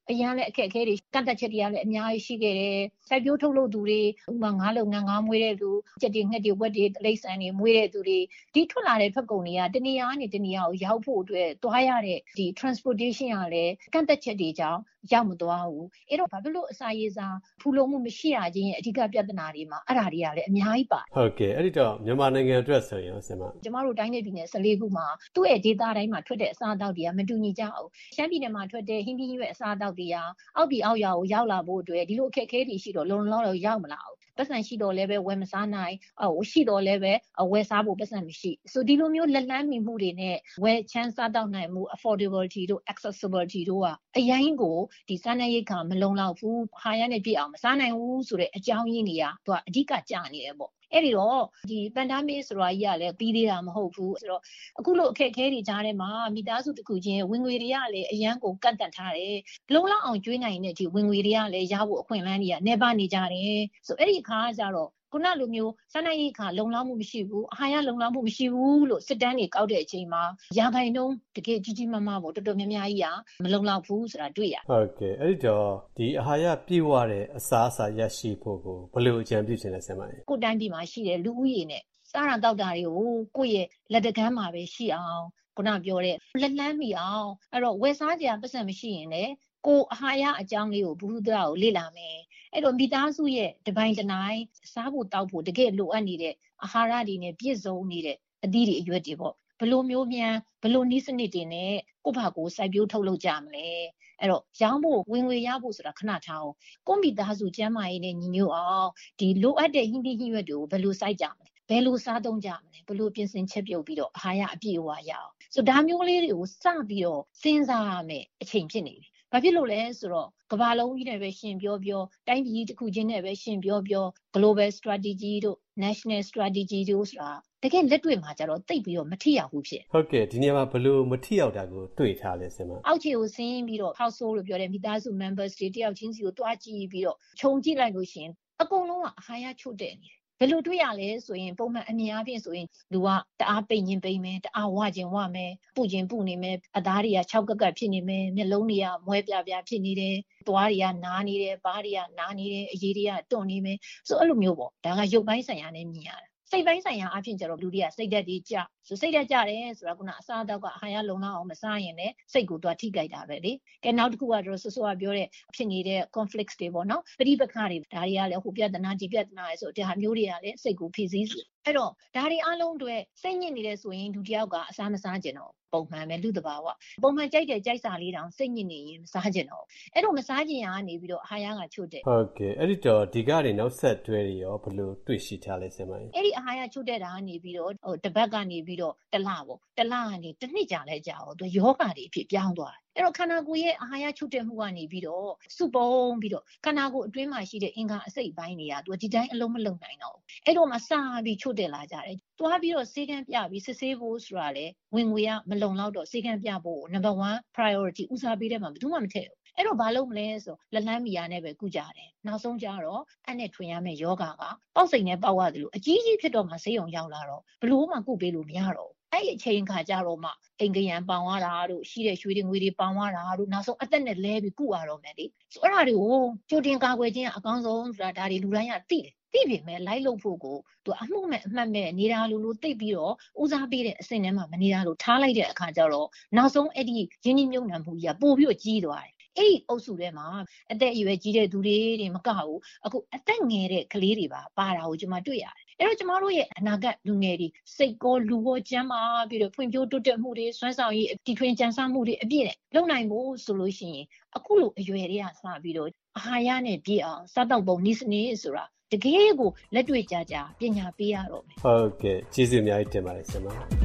အရန်လည်းအခက်အခဲတွေကန့်သက်ချက်တွေကလည်းအများကြီးရှိခဲ့တယ်။စိုက်ပျိုးထုတ်လုပ်သူတွေဥပမာငါးလုပ်ငန်းငါးမွေးတဲ့လူကြက်တွေငှက်တွေဝက်တွေတိရစ္ဆာန်တွေမွေးတဲ့သူတွေဒီထွက်လာတဲ့ထွက်ကုန်တွေကတနေရာကနေတနေရာကိုရောက်ဖို့အတွက်သွားရတဲ့ဒီ transportation ကလည်းကန့်သက်ချက်တွေကြောင့်ရောက်မသွားဘူး။အဲ့တော့ဘာဖြစ်လို့အစာရေစာဖူလုံမှုမရှိရခြင်းရဲ့အဓိကပြဿနာတွေမှာအဲ့ဒါတွေကလည်းအများကြီးပါ။ဟုတ်ကဲ့အဲ့ဒီတော့မြန်မာနိုင်ငံအတွက်ဆိုရင်ဆင်မကျမတို့တိုင်းနယ်ပြည်နယ်၁၄ခုမှာသူ့ရဲ့ဒေသတိုင်းမှာထွက်တဲ့အစားအသောက်တွေကမတူညီကြဘူး။ရှမ်းပြည်နယ်မှာထွက်တဲ့ဟင်းသီးဟင်းရွက်အစားအသောက်တွေကအောက်ပြည်အောက်ရွာကိုရောက်လာဖို့အတွက်ဒီလိုအခက်အခဲတွေရှိတော့လုံလုံလောက်ရောက်မလာဘူး။ပတ်စံရှိတော့လည်းပဲဝယ်မစားနိုင်ဟိုရှိတော့လည်းပဲဝယ်စားဖို့ပတ်စံမရှိ။ဆိုဒီလိုမျိုးလက်လန်းမိမှုတွေနဲ့ဝယ်ချမ်းစားတော့နိုင်မှု affordability တို့ accessibility တို့ကအရင်ကိုဒီစားနပ်ရိက္ခာမလုံလောက်ဘူး။ဟာရနဲ့ပြည့်အောင်မစားနိုင်ဘူးဆိုတဲ့အကြောင်းရင်းတွေကသူကအဓိကကြာနေတယ်ပေါ့။အဲ့ဒီတော့ဒီပန်ဒါမစ်ဆိုတာကြီးကလည်းပြီးသေးတာမဟုတ်ဘူးဆိုတော့အခုလိုအခက်အခဲတွေကြားထဲမှာမိသားစုတစ်ခုချင်းဝင်ငွေတွေကလည်းအရန်ကိုကန့်တန့်ထားတယ်လုံလောက်အောင်ကျွေးနိုင်တဲ့ဒီဝင်ငွေတွေကလည်းရဖို့အခွင့်အလမ်းတွေကနေပါနေကြတယ်ဆိုအဲ့ဒီအခါကျတော့ခုနလိုမျိုးစားနပ်ရိက္ခာလုံလောက်မှုမရှိဘူးအာဟာရလုံလောက်မှုမရှိဘူးလို့စစ်တမ်းတွေကောက်တဲ့အချိန်မှာရာခိုင်နှုန်းတကယ်ကြီးကြီးမားမားပေါ့တော်တော်များများကြီးอ่ะမလုံလောက်ဘူးဆိုတာတွေ့ရဟုတ်ကဲ့အဲ့ဒီတော့ဒီအာဟာရပြည့်ဝတဲ့အစားအစာရရှိဖို့ကိုဘယ်လိုအကြံပြုချင်လဲဆင်မကိုတိုင်းပြည်မှာရှိတဲ့လူဦးရေနဲ့စားရတောက်တာတွေကိုကိုယ့်ရဲ့လက်တကမ်းမှာပဲရှိအောင်ခုနပြောတဲ့လက်လန်းမိအောင်အဲ့တော့ဝယ်စားကြပတ်စံမရှိရင်လည်းကိုအာဟာရအကြောင်းလေးကိုဘုဟုတ္တရာကိုလေ့လာမယ်အဲ့တော့မိသားစုရဲ့တပိုင်းတနိုင်စားဖို့တောက်ဖို့တကယ်လိုအပ်နေတဲ့အာဟာရတွေနဲ့ပြည့်စုံနေတဲ့အသီးတွေအရွက်တွေပေါ့ဘလိုမျိုးမြန်ဘလိုနည်းစနစ်တွေနဲ့ကိုယ့်ဘာကိုစိုက်ပျိုးထုတ်လုပ်ကြမလဲအဲ့တော့ရောင်းဖို့ဝင်ငွေရဖို့ဆိုတာခဏထားအောင်ကိုယ့်မိသားစုကျန်းမာရေးနဲ့ညီညွတ်အောင်ဒီလိုအပ်တဲ့ဟင်းသီးဟင်းရွက်တွေကိုဘယ်လိုစိုက်ကြမလဲဘယ်လိုစားသုံးကြမလဲဘယ်လိုပြင်ဆင်ချက်ပြုတ်ပြီးတော့အာဟာရအပြည့်အဝရအောင်ဆိုဒါမျိုးလေးတွေကိုစပြီးတော့စဉ်းစားရမယ်အချိန်ဖြစ်နေပြီဘာဖြစ်လို့လဲဆိုတော့ကမ္ဘာလုံးကြီးနဲ့ပဲရှင်ပြောပြောတိုင်းပြည်တစ်ခုချင်းနဲ့ပဲရှင်ပြောပြော global strategy တို့ national strategy တို့ဆိုတာတကယ်လက်တွေ့မှာကြတော့တိတ်ပြီးတော့မထိရောက်ဘူးဖြစ်ဟုတ်ကဲ့ဒီနေရာမှာဘလို့မထိရောက်တာကိုတွေ့ထားလဲဆင်မအောက်ခြေကိုဆင်းပြီးတော့ household လို့ပြောတဲ့မိသားစု members တွေတယောက်ချင်းစီကိုတွားကြည့်ပြီးတော့ခြုံကြည့်လိုက်လို့ရှိရင်အကုန်လုံးကအာဟာရချို့တဲ့နေတယ်ဘယ်လိုတွေ့ရလဲဆိုရင်ပုံမှန်အများအားဖြင့်ဆိုရင်လူကတအားပိတ်ရင်ပိတ်မယ်တအားဝကျင်ဝမယ်ပူကျင်ပူနေမယ်အသားတွေကခြောက်ကက်ကက်ဖြစ်နေမယ်မျက်လုံးတွေကမွဲပြပြဖြစ်နေတယ်သွားတွေကနားနေတယ်ပါးတွေကနားနေတယ်အရေးတွေကတွန့်နေမယ်ဆိုအဲ့လိုမျိုးပေါ့ဒါကရုပ်ပိုင်းဆိုင်ရာနဲ့မြင်ရတာစိတ်ပိုင်းဆိုင်ရာအဖြစ်ကျတော့လူတွေကစိတ်ဓာတ်တွေကျဆိုစိတ်ဓာတ်ကျတယ်ဆိုတာကကအစားအသောက်ကအာဟာရလုံလောက်အောင်မစားရင်လည်းစိတ်ကိုသွားထိကြိုက်တာပဲလေကဲနောက်တစ်ခုကတော့ဆဆကပြောတဲ့ဖြစ်နေတဲ့ conflicts တွေပေါ့နော်ပဋိပက္ခတွေဒါတွေကလည်းဟိုပြဿနာဒီပြဿနာလေဆိုဒါမျိုးတွေကလည်းစိတ်ကိုဖိစီးစေအဲ့တော့ဒါတွေအလုံးတွေစိတ်ညစ်နေတယ်ဆိုရင်လူတစ်ယောက်ကအစားမစားကျင်တော့ပုံမှန်ပဲလူတဘာဝပုံမှန်ကြိုက်တဲ့ကြိုက်စာလေးတောင်စိတ်ညစ်နေရင်မစားကျင်တော့အဲ့တော့မစားကျင်ရကနေပြီးတော့အာဟာရကချို့တဲ့ဟုတ်ကဲ့အဲ့ဒီတော့ဒီကတွေနောက်ဆက်တွဲတွေရောဘယ်လိုတွေ့ရှိထားလဲဆင်မအဲ့ဒီအာဟာရချို့တဲ့တာကနေပြီးတော့ဟိုတပတ်ကနေပြီးတော့တလပေါ့တလကနေတစ်နှစ်ကြာလဲကြာတော့သူယောဂတွေအဖြစ်ပြောင်းသွားတယ်အဲ့တော့ခန္ဓာကိုယ်ရဲ့အာဟာရချို့တဲ့မှုကနေပြီးတော့စုပုံပြီးတော့ခန္ဓာကိုယ်အတွင်းမှာရှိတဲ့အင်္ဂါအစိတ်ပိုင်းတွေကသူဒီတိုင်းအလုံးမလုံးနိုင်တော့ဘူးအဲ့တော့မှစပြီးချို့တဲ့လာကြတယ်တွားပြီးတော့စေကန်းပြပြီးစစ်ဆေးဖို့ဆိုတာလေဝင်ငွေကမလုံလောက်တော့စေကန်းပြဖို့ number one priority ဦးစားပေးတဲ့မှာဘယ်သူမှမထည့်ဘူးအဲ့တော့ဘာလုပ်မလဲဆိုလက်လန်းမီယာနဲ့ပဲကုကြတယ်နောက်ဆုံးကျတော့အဲ့နဲ့ထွင်ရမယ့်ယောဂါကပေါက်စိန်နဲ့ပေါက်ရတယ်လို့အကြီးကြီးဖြစ်တော့မှဆေးရုံရောက်လာတော့ဘလို့မှကုပေးလို့မရတော့အဲ့ဒီအချိန်ခါကြတော့မှအိမ်ကရန်ပေါင်ရတာတို့ရှိတဲ့ရွှေတွေငွေတွေပေါင်ရတာတို့နောက်ဆုံးအသက်နဲ့လဲပြီးကုရတော့မယ်လေဆိုအဲ့ဒါတွေကိုကြိုတင်ကာကွယ်ခြင်းကအကောင်းဆုံးဆိုတာဒါတွေလူတိုင်းကသိတယ်သိပြီမဲ့လိုက်လို့ဖို့ကိုသူအမှုမဲ့အမှတ်မဲ့နေတာလူလူသိပြီးတော့ဦးစားပေးတဲ့အဆင့်ထဲမှာမနေတာလို့ထားလိုက်တဲ့အခါကျတော့နောက်ဆုံးအဲ့ဒီရင်းနှီးမြှုပ်နှံမှုကြီးကပို့ပြီးတော့ကြီးသွားတယ်အဲ့ဒီအုပ်စုထဲမှာအသက်အရွယ်ကြီးတဲ့သူတွေတွေမကဘူးအခုအသက်ငယ်တဲ့ကလေးတွေပါပါတာကိုကျွန်မတွေ့ရတယ်အဲ့တော့ကျမတို့ရဲ့အနာဂတ်လူငယ်တွေစိတ်ကောလူကောကျန်းမာပြီးတော့ဖွံ့ဖြိုးတိုးတက်မှုတွေစွမ်းဆောင်ရည်တီထွင်ကြံစမှုတွေအပြည့်နဲ့လုပ်နိုင်ဖို့ဆိုလို့ရှိရင်အခုလိုအရွယ်တွေကစပြီးတော့အာဟာရနဲ့ပြည့်အောင်စားတော့ပုံနည်းစနစ်ဆိုတာတကယ်ကိုလက်တွေ့ကြကြပညာပေးရတော့မယ်ဟုတ်ကဲ့ကျေးဇူးအများကြီးတင်ပါတယ်ဆရာမ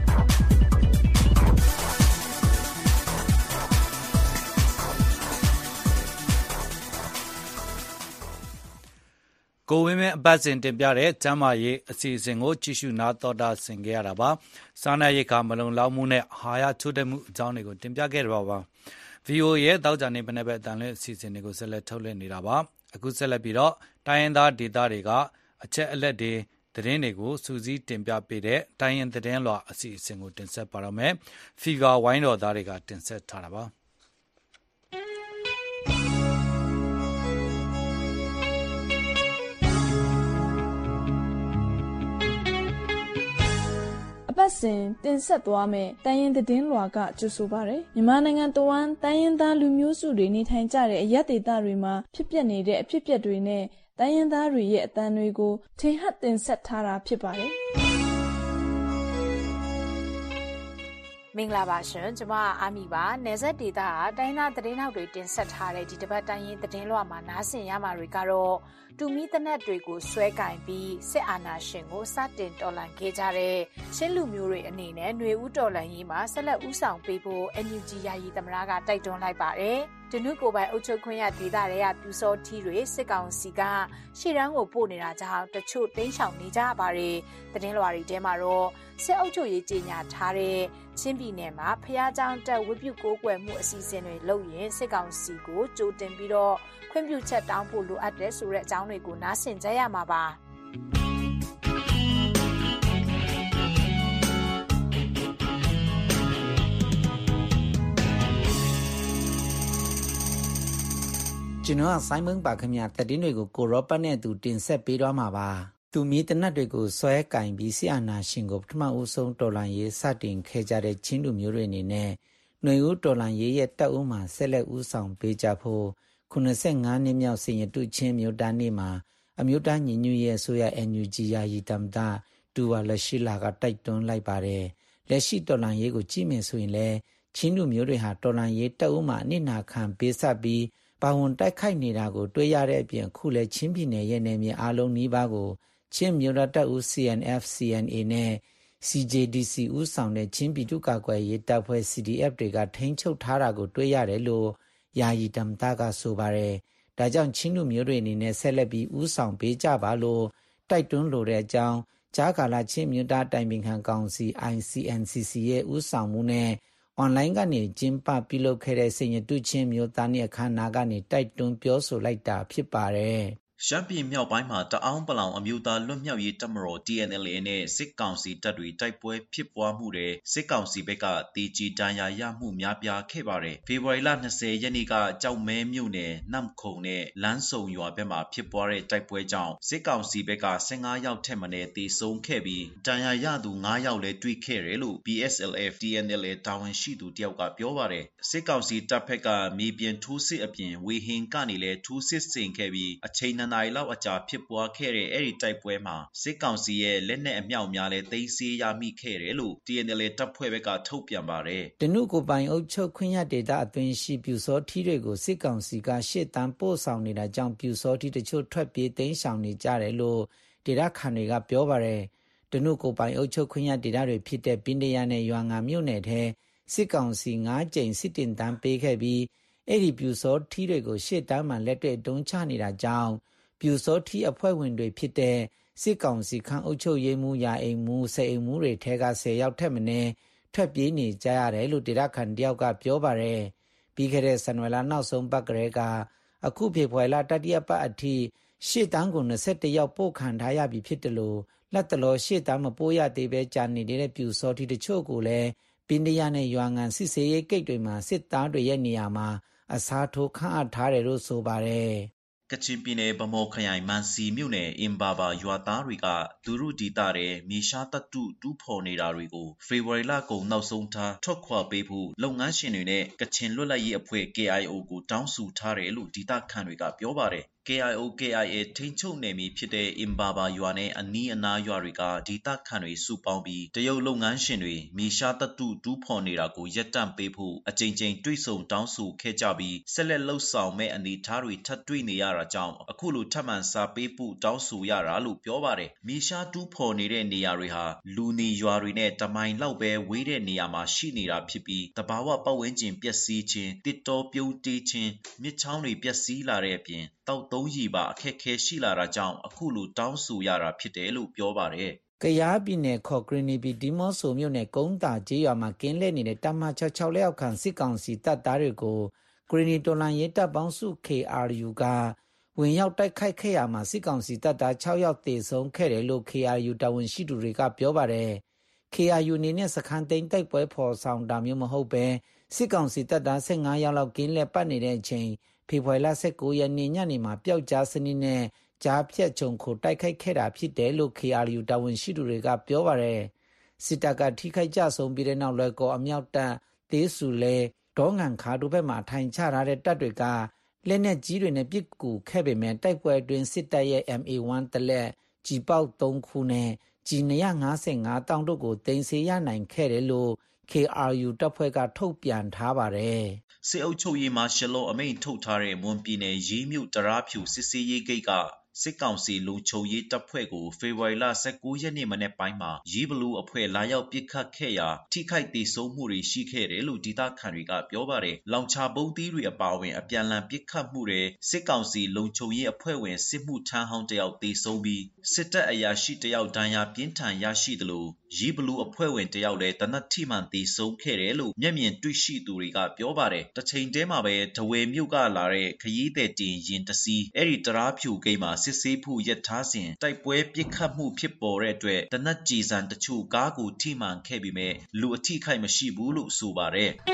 ကိုဝင်းမဲအပတ်စဉ်တင်ပြတဲ့ကျမ်းမာရေးအစီအစဉ်ကိုကြည့်ရှုနားတော်တာဆင်ခဲ့ရတာပါစားနပ်ရိက္ခာမလုံလောက်မှုနဲ့အာဟာရချို့တဲ့မှုအကြောင်းတွေကိုတင်ပြခဲ့တာပါ ဗွီအိုအေ ရဲ့တောက်ကြနေပနေပဲအတန်လွင့်အစီအစဉ်တွေကိုဆက်လက်ထုတ်လွှင့်နေတာပါအခုဆက်လက်ပြီးတော့တိုင်းရင်းသားဒေသတွေကအချက်အလက်တွေသတင်းတွေကိုစူးစီးတင်ပြပေးတဲ့တိုင်းရင်းသတင်းလွှာအစီအစဉ်ကိုတင်ဆက်ပါတော့မယ်ဖီဂါဝိုင်းတော်သားတွေကတင်ဆက်ထားတာပါပတ်စဉ်တင်ဆက်သွားမယ်တိုင်းရင်းသတင်းလွှာကကြိုဆိုပါရယ်မြန်မာနိုင်ငံတဝန်းတိုင်းရင်းသားလူမျိုးစုတွေနေထိုင်ကြတဲ့အရပ်ဒေသတွေမှာဖြစ်ပျက်နေတဲ့အဖြစ်အပျက်တွေနဲ့တိုင်းရင်းသားတွေရဲ့အသံတွေကိုထင်ဟပ်တင်ဆက်ထားတာဖြစ်ပါတယ်မင်္ဂလာပါရှင်ကျွန်မအာမီပါနယ်စပ်ဒေသကတိုင်းသားသတင်းထောက်တွေတင်ဆက်ထားတဲ့ဒီတစ်ပတ်တိုင်းရင်းသတင်းလွှာမှာနားဆင်ရမှာတွေကတော့တူမီတနက်တွေကိုဆွဲကင်ပြီးစစ်အာဏာရှင်ကိုစတင်တော်လှန်ခဲ့ကြတဲ့ချင်းလူမျိုးတွေအနေနဲ့ຫນွေဦးတော်လှန်ရေးမှာဆက်လက်ဦးဆောင်ပေးဖို့ N U G ယာယီသမ္မတကတိုက်တွန်းလိုက်ပါတယ်ဒနုကိုပိုင်အုပ်ချုပ်ခွင့်ရဒေသတွေကပြူစောထီတွေစစ်ကောင်စီကရှေ့တန်းကိုပို့နေတာကြောင့်တချို့တင်းရှောင်နေကြပါတယ်သတင်းလွှာတွေထဲမှာတော့စစ်အုပ်ချုပ်ရေးကြီးညာထားတဲ့ချင်းပြည်နယ်မှာဖျားကြောင်တက်ဝိပုကိုးကွယ်မှုအစီအစဉ်တွေလုပ်ရင်စစ်ကောင်စီကိုကြိုတင်ပြီးတော့ခွင့်ပြုချက်တောင်းဖို့လိုအပ်တယ်ဆိုတဲ့အကြောင်းတွေကိုနားဆင်ကြရမှာပါကျွန်တော်ဆိုင်းမုံပါခင်ဗျာသတင်းတွေကိုကိုရောပတ်နဲ့သူတင်ဆက်ပေးတော့မှာပါသူမီတနတ်တွေကိုဆွဲကင်ပြီးဆီအာနာရှင်ကိုပထမဦးဆုံးတော်လှန်ရေးစတင်ခဲ့ကြတဲ့ချင်းလူမျိုးတွေအနေနဲ့ຫນွေဦးတော်လှန်ရေးရဲ့တပ်ဦးမှာဆက်လက်ဦးဆောင်ပေးကြဖို့ခုနှစ်ငါးနှစ်မြောက်စင်ရတုချင်းမြို့သားနေ့မှာအမျိုးသားညီညွတ်ရေးအစိုးရ N U G ယာယီသမ္မတဒူဝါလက်ရှိလာကတိုက်တွန်းလိုက်ပါတယ်လက်ရှိတော်လှန်ရေးကိုကြည့်မယ်ဆိုရင်လည်းချင်းလူမျိုးတွေဟာတော်လှန်ရေးတပ်ဦးမှာအနစ်နာခံပေးဆက်ပြီးပါဝင်တိုက်ခိုက်နေတာကိုတွေ့ရတဲ့အပြင်ခုလည်းချင်းပြည်နယ်ရဲ့နယ်မြေအလုံးနီးပါးကိုချင်းမြို့တော်တပ်ဦး C N F C N A နဲ့ C J D C ဦးဆောင်တဲ့ချင်းပြည်သူ့ကာကွယ်ရေးတပ်ဖွဲ့ C D F တွေကထိန်းချုပ်ထားတာကိုတွေ့ရတယ်လို့ယာယီသမ္မတကဆိုပါတယ်။ဒါကြောင့်ချင်းလူမျိုးတွေအနေနဲ့ဆက်လက်ပြီးဦးဆောင်ပေးကြပါလို့တိုက်တွန်းလိုတဲ့အကြောင်းကြားကာလချင်းမြို့သားတိုင်ပင်ခံကောင်စီ I C N C C ရဲ့ဦးဆောင်မှုနဲ့အွန်လိုင်းကနေကျင်းပပြုလုပ်ခဲ့တဲ့စင်ရတုချင်းမြို့သားနေ့အခမ်းအနားကနေတိုက်တွန်းပြောဆိုလိုက်တာဖြစ်ပါတယ်။ရှမ်းပြည်မြောက်ပိုင်းမှာတအောင်းပလောင်အမျိုးသားလွတ်မြောက်ရေးတပ်မတော် T N L A နဲ့စစ်ကောင်စီတပ်တွေတိုက်ပွဲဖြစ်ပွားမှုတွေစစ်ကောင်စီဘက်ကတေဂျီတန်ရာရမှုများပြားခဲ့ပါတယ်။ဖေဖော်ဝါရီလ၂၀ရက်နေ့ကကြောက်မဲမြို့နယ်နမ်ခုံနဲ့လမ်းစုံရွာဘက်မှာဖြစ်ပွားတဲ့တိုက်ပွဲကြောင့်စစ်ကောင်စီဘက်က၁၅ယောက်ထက်မနည်းတေဆုံးခဲ့ပြီးတန်ရာရသူ၅ယောက်လည်းတွေ့ခဲ့တယ်လို့ P S L F T N L A တာဝန်ရှိသူတယောက်ကပြောပါတယ်။စစ်ကောင်စီတပ်ဖက်ကမြေပြင်ထိုးစစ်အပြင်ဝေဟင်ကနေလည်းထိုးစစ်ဆင်ခဲ့ပြီးအချိန်နှစ်နာရီလောက်အကြာဖြစ်ပွားခဲ့တဲ့အဲ့ဒီတိုက်ပွဲမှာစစ်ကောင်စီရဲ့လက်နက်အမြောက်များလည်းသိမ်းဆည်းရမိခဲ့တယ်လို့ T N L A တပ်ဖွဲ့ဘက်ကထုတ်ပြန်ပါတယ်။တနုကိုပိုင်အုပ်ချုပ်ခွင့်ရဒေသအတွင်းရှိပြူစောထီတွေကိုစစ်ကောင်စီကရှေ့တန်းပို့ဆောင်နေတာကြောင့်ပြူစောထီတချို့ထွက်ပြေးသိမ်းဆောင်နေကြတယ်လို့ဒေသခံတွေကပြောပါတယ်။တနုကိုပိုင်အုပ်ချုပ်ခွင့်ရဒေသတွေဖြစ်တဲ့ပင်တရနဲ့ရွာငံမြို့နယ်ထဲစစ်ကောင်စီ၅ကြိမ်စစ်တင်တန်းပေးခဲ့ပြီးအဲ့ဒီပြူစောထီတွေကိုရှေ့တန်းမှာလက်တွေ့တုံးချနေတာကြောင့်ပြူစောထီအဖွဲ့ဝင်တွေဖြစ်တဲ့စစ်ကောင်စီခန့်အုပ်ချုပ်ရေးမှူးယာအိမ်မှူးစေအိမ်မှူးတွေထဲက၁၀ယောက်ထက်မနည်းထွက်ပြေးနေကြရတယ်လို့ဒေသခံတယောက်ကပြောပါတယ်။ပြီးခဲ့တဲ့ဇန်နဝါရီလနောက်ဆုံးပတ်ကလေးကအခုဖေဖော်ဝါရီလတတိယပတ်အထိရှေ့တန်းကို၂၁ယောက်ပို့ခံထားရပြီဖြစ်တယ်လို့လက်တလောရှေ့တန်းမပို့ရသေးပဲကြာနေတဲ့ပြူစောထီတချို့ကိုလည်းပင်တရနဲ့ရွာငံစစ်စေးရေးကိတ်တွေမှာစစ်သားတွေရဲ့နေရာမှာအစားထိုးခန့်အပ်ထားတယ်လို့ဆိုပါတယ်။ကချင်ပြည်နယ်ဗမော်ခရိုင်မန်စီမြို့နယ်အင်ဘာဘာရွာသားတွေကသူတို့ဒေသတဲ့မြေရှားတတုတူးဖော်နေတာတွေကိုဖေဖော်ဝါရီလကုန်နောက်ဆုံးထားထွက်ခွာပေးဖို့လုပ်ငန်းရှင်တွေနဲ့ကချင်လွတ်လပ်ရေးအဖွဲ့ K I O ကိုတောင်းဆိုထားတယ်လို့ဒေသခံတွေကပြောပါတယ်။ K I O K I A ထိန်းချုပ်နယ်မြေဖြစ်တဲ့အင်ဘာဘာရွာနဲ့အနီးအနားရွာတွေကဒေသခံတွေစုပေါင်းပြီးတရုတ်လုပ်ငန်းရှင်တွေမြေရှားတတုတူးဖော်နေတာကိုရပ်တန့်ပေးဖို့အကြိမ်ကြိမ်တွေ့ဆုံတောင်းဆိုခဲ့ကြပြီးဆက်လက်လှုပ်ဆောင်မဲ့အနေအထားတွေထပ်တွေ့နေရတာကြောင့်အခုလိုထပ်မံစာပေးဖို့တောင်းဆိုရတာလို့ပြောပါတယ်။မြေရှားတူးဖော်နေတဲ့နေရာတွေဟာလူနေရွာတွေနဲ့တမိုင်လောက်ပဲဝေးတဲ့နေရာမှာရှိနေတာဖြစ်ပြီးတဘာဝပတ်ဝန်းကျင်ပျက်စီးခြင်းတစ်တော်ပြုံးတေးခြင်းမြစ်ချောင်းတွေပျက်စီးလာတဲ့အပြင်တောက်သုံးရီပါအခက်ခဲရှိလာတာကြောင့်အခုလိုတောင်းဆိုရတာဖြစ်တယ်လို့ပြောပါတယ်။ကယားပြည်နယ်ခေါ်ဂရနီဘီဒီမော့ဆိုမြို့နယ်ကုန်းတာကျေးရွာမှာကင်းလဲနေတဲ့တမချ၆၆လက်အောက်ခံစစ်ကောင်စီတပ်သားတွေကိုဂရနီတော်လန်ရေးတပ်ပေါင်းစု K R U ကဝင်ရောက်တိုက်ခိုက်ခဲ့ရမှာစစ်ကောင်စီတပ်သား၆ယောက်သေဆုံးခဲ့တယ်လို့ K R U တာဝန်ရှိသူတွေကပြောပါတယ်။ K R U အနေနဲ့စခန်းသိမ်းတိုက်ပွဲဖော်ဆောင်တာမျိုးမဟုတ်ပဲစစ်ကောင်စီတပ်သား၁၅ယောက်လောက်ကင်းလဲပတ်နေတဲ့အချိန်ဖေဖော်ဝါရီလ၁၉ရက်နေ့ညနေမှာပျောက်ကြားစနစ်နဲ့ကြားဖြတ်ချုံခိုတိုက်ခိုက်ခဲ့တာဖြစ်တယ်လို့ K R U တာဝန်ရှိသူတွေကပြောပါတယ်စစ်တပ်ကထိခိုက်ကြဆုံးပြီးတဲ့နောက်လွယ်ကောအမြောက်တပ်သေးစုလဲဒေါငံခါတို့ဘက်မှထိုင်ချထားတဲ့တပ်တွေကလက်နက်ကြီးတွေနဲ့ပစ်ကူခဲ့ပေမဲ့တိုက်ပွဲအတွင်းစစ်တပ်ရဲ့ M A one တလက်ကြီးပေါက်သုံးခုနဲ့ကြီးtwo fifty-fiveတောင်တို့ကိုတင်စေရနိုင်ခဲ့တယ်လို့ K R U တပ်ဖွဲ့ကထုတ်ပြန်ထားပါတယ်။စစ်အုပ်ချုပ်ရေးမှာရှလောအမိန့်ထုတ်ထားတဲ့မွန်ပြည်နယ်ရေးမြို့တရာဖြူစစ်စေးရေးဂိတ်ကစစ်ကောင်စီလုံခြုံရေးတပ်ဖွဲ့ကိုဖေဖော်ဝါရီလnineteenရက်နေ့မနေ့ပိုင်းမှာရေးဘလူးအဖွဲ့လာရောက်ပစ်ခတ်ခဲ့ရာထိခိုက်ဒေဆုံးမှုတွေရှိခဲ့တယ်လို့ဒေသခံတွေကပြောပါတယ်။လောင်ချဘုံသီးတွေအပါအဝင်အပြန်အလှန်ပစ်ခတ်မှုတွေစစ်ကောင်စီလုံခြုံရေးအဖွဲ့ဝင်စစ်မှုထမ်းဟောင်းတယောက်ဒေဆုံးပြီးစစ်တပ်အရာရှိတယောက်ဒဏ်ရာပြင်းထန်ရရှိသလိုရေးဘလူးအဖွဲ့ဝင်တယောက်လည်းတနက်ထိမှန်ဒေဆုံးခဲ့တယ်လို့မျက်မြင်တွေ့ရှိသူတွေကပြောပါတယ်။တစ်ချိန်တည်းမှာပဲဒဝယ်မြို့ကလာတဲ့ခရီးသည်တင်ရင်တစီအဲ့ဒီတရာဖြူဂိတ်မှာစစ်ဆေးဖို့ရထားစဉ်တိုက်ပွဲပစ်ခတ်မှုဖြစ်ပေါ်တဲ့အတွက်တနက်ကြည်စံတချို့ကားကိုထိမှန်ခဲ့ပြီးမဲ့လူအထိခိုက်မရှိဘူးလို့ဆိုပါတယ်။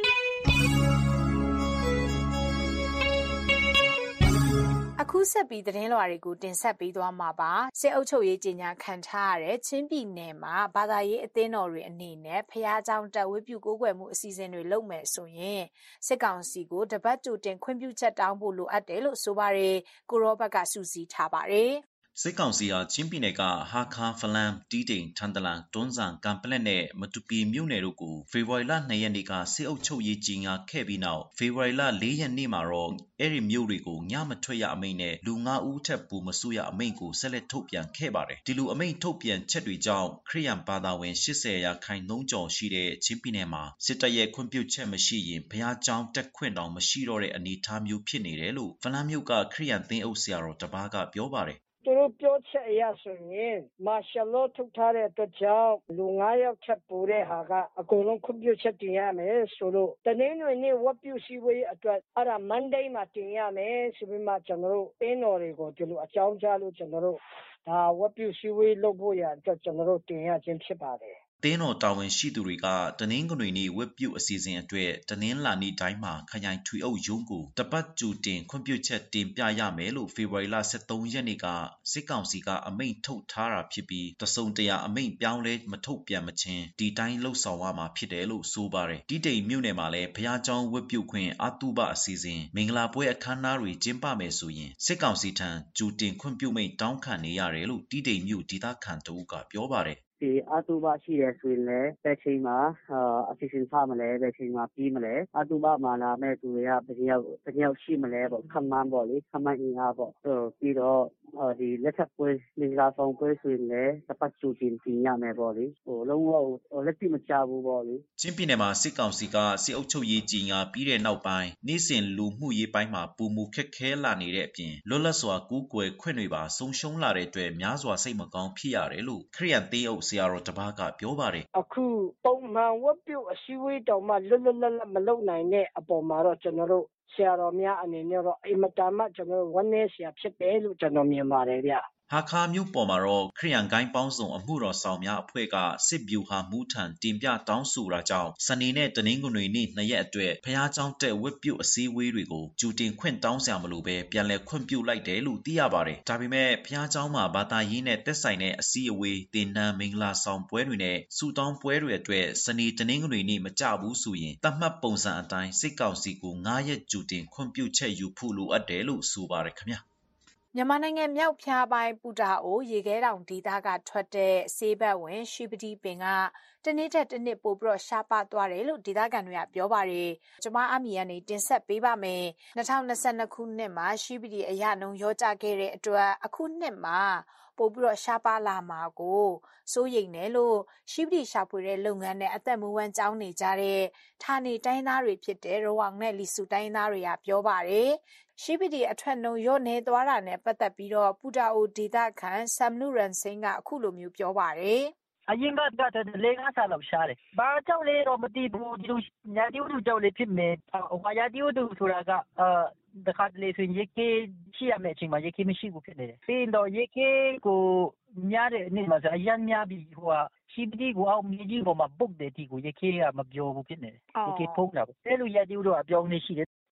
အခုဆက်ပြီးသတင်းလွှာတွေကိုတင်ဆက်ပေးသွားမှာပါစစ်အုပ်ချုပ်ရေးကြီးညာခံထားရတဲ့ချင်းပြည်နယ်မှာဘာသာရေးအသင်းတော်တွေအနေနဲ့ဖျားเจ้าတက်ဝတ်ပြုကိုးကွယ်မှုအစီအစဉ်တွေလုပ်မယ်ဆိုရင်စစ်ကောင်စီကိုတပတ်ကြိုတင်ခွင့်ပြုချက်တောင်းဖို့လိုအပ်တယ်လို့ဆိုပါတယ်ကိုရောဘတ်ကစူးစီးထားပါတယ်စစ်ကောင်စီဟာချင်းပြည်နယ်ကဟာခါဖလန်တီတိန်ထန်တလန်တွန်းဆန်ကံပလက်နဲ့မတူပီမြို့နယ်တို့ကိုဖေဖော်ဝါရီလtwoရက်နေ့ကစစ်အုပ်ချုပ်ရေးကြီးညာခဲ့ပြီးနောက်ဖေဖော်ဝါရီလfourရက်နေ့မှာတော့အဲ့ဒီမြို့တွေကိုညမထွက်ရအမိန့်နဲ့လူfiveဦးထက်ပိုမစုရအမိန့်ကိုဆက်လက်ထုတ်ပြန်ခဲ့ပါတယ်ဒီလိုအမိန့်ထုတ်ပြန်ချက်တွေကြောင့်ခရစ်ယာန်ဘာသာဝင်eightyရာခိုင်နှုန်းကျော်ရှိတဲ့ချင်းပြည်နယ်မှာစစ်တပ်ရဲ့ခွင့်ပြုချက်မရှိရင်ဘုရားကျောင်းတက်ခွင့်တောင်မရှိတော့တဲ့အနေအထားမျိုးဖြစ်နေတယ်လို့ဖလန်မြို့ကခရစ်ယာန်သင်းအုပ်ဆရာတော်တပါးကပြောပါတယ်သူတို့ပြောချက်အရဆိုရင်မာရှယ်လောထုတ်ထားတဲ့အတွက်ကြောင့်လူfiveယောက်ထပ်ပိုတဲ့ဟာကအကုန်လုံးခွင့်ပြုချက်တင်ရမယ်ဆိုလို့တနင်္ဂနွေနေ့ဝတ်ပြုစည်းဝေးအတွက်အဲ့ဒါ Monday မှာတင်ရမယ်ဆိုပြီးမှကျွန်တော်တို့အင်းတော်တွေကိုဒီလိုအကြောင်းကြားလို့ကျွန်တော်တို့ဒါဝတ်ပြုစည်းဝေးလုပ်ဖို့ရအတွက်ကျွန်တော်တို့တင်ရခြင်းဖြစ်ပါတယ်သင်းတော်တာဝန်ရှိသူတွေကတနင်္ဂနွေနေ့ဝတ်ပြုအစီအစဉ်အတွက်တနင်္လာနေ့တိုင်းမှာခရိုင်ထွေအုပ်ရုံးကိုတပတ်ကြိုတင်ခွင့်ပြုချက်တင်ပြရမယ်လို့ဖေဖော်ဝါရီလthirteenရက်နေ့ကစစ်ကောင်စီကအမိန့်ထုတ်ထားတာဖြစ်ပြီးတစုံတရာအမိန့်ပြောင်းလဲမထုတ်ပြန်မချင်းဒီတိုင်းလှုပ်ဆောင်ရမှာဖြစ်တယ်လို့ဆိုပါတယ်တိတိန်မြို့နယ်မှာလည်းဘုရားကျောင်းဝတ်ပြုခွင့်အတုပအစီအစဉ်မင်္ဂလာပွဲအခမ်းအနားတွေကျင်းပမယ်ဆိုရင်စစ်ကောင်စီထံကြိုတင်ခွင့်ပြုမိန့်တောင်းခံနေရတယ်လို့တိတိန်မြို့ဒေသခံတဦးကပြောပါတယ်ဒီအတုပရှိတယ်ဆိုရင်လည်းဘယ်ချိန်မှာအစီအစဉ်ဖမလဲဘယ်ချိန်မှာပြီးမလဲအတုပမှာလာမဲ့သူတွေကဘယ်ရောက်ဘယ်ရောက်ရှိမလဲပေါ့ခမန်းပေါ့လေခမန်းအင်အားပေါ့ပြီးတော့ဒီလက်ထပ်ပွဲမင်္ဂလာဆောင်ပွဲဆိုရင်လည်းတပတ်ကြိုတင်ပြင်ရမယ်ပေါ့လေဟိုလုံးဝလက်ပြမချဘူးပေါ့လေချင်းပြည်နယ်မှာစစ်ကောင်စီကစစ်အုပ်ချုပ်ရေးကြီးညာပြီးတဲ့နောက်ပိုင်းနေ့စဉ်လူမှုရေးပိုင်းမှာပုံမှုခက်ခဲလာနေတဲ့အပြင်လွတ်လပ်စွာကူးကွယ်ခွင့်တွေပါဆုံးရှုံးလာတဲ့အတွက်များစွာစိတ်မကောင်းဖြစ်ရတယ်လို့ခရစ်ယာန်သင်းအုပ်ဆရာတော်တပါးကပြောပါတယ်အခုပုံမှန်ဝတ်ပြုအစည်းအဝေးတောင်မှလွတ်လွတ်လပ်လပ်မလုပ်နိုင်တဲ့အပေါ်မှာတော့ကျွန်တော်တို့ဆရာတော်များအနေနဲ့တော့အင်မတန်မှကျွန်တော်တို့ဝမ်းနည်းစရာဖြစ်တယ်လို့ကျွန်တော်မြင်ပါတယ်ဗျဟာခါမြို့ပေါ်မှာတော့ခရစ်ယာန်ဂိုင်းပေါင်းစုံအမှုတော်ဆောင်များအဖွဲ့ကစစ်ဗျူဟာမူထံတင်ပြတောင်းဆိုတာကြောင့်စနေနဲ့တနင်္ဂနွေနေ့နှစ်ရက်အတွက်ဖျားเจ้าတက်ဝတ်ပြုအစည်းအဝေးတွေကိုကြိုတင်ခွင့်တောင်းဆရာမလို့ပဲပြန်လည်ခွင့်ပြုလိုက်တယ်လို့သိရပါတယ်။ဒါပေမဲ့ဖျားเจ้าမှာဘာသာရေးနဲ့သက်ဆိုင်တဲ့အစည်းအဝေးတင်နန်းမင်္ဂလာဆောင်ပွဲတွေနဲ့စူတောင်းပွဲတွေအတွက်စနေတနင်္ဂနွေနေ့မကြဘူးဆိုရင်တတ်မှတ်ပုံစံအတိုင်းစစ်ကောင်စီကိုfiveရက်ကြိုတင်ခွင့်ပြုချက်ယူဖို့လိုအပ်တယ်လို့ဆိုပါတယ်ခင်ဗျာမြန်မာနိုင်ငံမြောက်ဖျားပိုင်းပူတာအိုရေခဲတောင်ဒေသကထွက်တဲ့ဆေးဘက်ဝင်ရှိပတိပင်ကတနေ့တက်တနေ့ပို့ပြီးတော့ရှားပါသွားတယ်လို့ဒေသခံတွေကပြောပါတယ်။ကျွန်မအမီကနေတင်ဆက်ပေးပါမယ်။twenty twenty-twoခုနှစ်မှာရှိပတိအရနှုံရောကြခဲ့တဲ့အတွက်အခုနှစ်မှာပို့ပြီးတော့ရှားပါလာမှာကိုစိုးရိမ်တယ်လို့ရှိပတိရှာဖွေတဲ့လုပ်ငန်းနဲ့အသက်မွေးဝမ်းကြောင်းနေကြတဲ့ဌာနေတိုင်းသားတွေဖြစ်တဲ့ရဝေါင်နဲ့လီစုတိုင်းသားတွေကပြောပါတယ်။ရှိပတိအထွက်နှုံရောနေသွားတာနဲ့ပတ်သက်ပြီးတော့ပူတာအိုဒေသခံဆမ်နုရန်စင်းကအခုလိုမျိုးပြောပါတယ်အရင်ကတည်းကလေးငါးဆာလောက်ရှားတယ်။ဘာကြောင့်လဲတော့မသိဘူးဒီလိုညာတီဝတူကြောင့်လေးဖြစ်မယ်။ဟိုညာတီဝတူဆိုတာကအာတခါတလေဆိုရင်ရေကေးရှိရမယ့်အချိန်မှာရေကေးမရှိဘူးဖြစ်နေတယ်။ပြီးတော့ရေကေးကိုများတဲ့နေ့မှာဆိုအရန်များပြီးဟိုကရှိပတိကိုအောင်မြေကြီးပေါ်မှာပုတ်တယ်တီကိုရေကေးကမပြောဘူးဖြစ်နေတယ်။ရေကေးဖုံးတာပေါ့။အဲလိုညာတီဝတူအပြောင်းနေရှိတယ်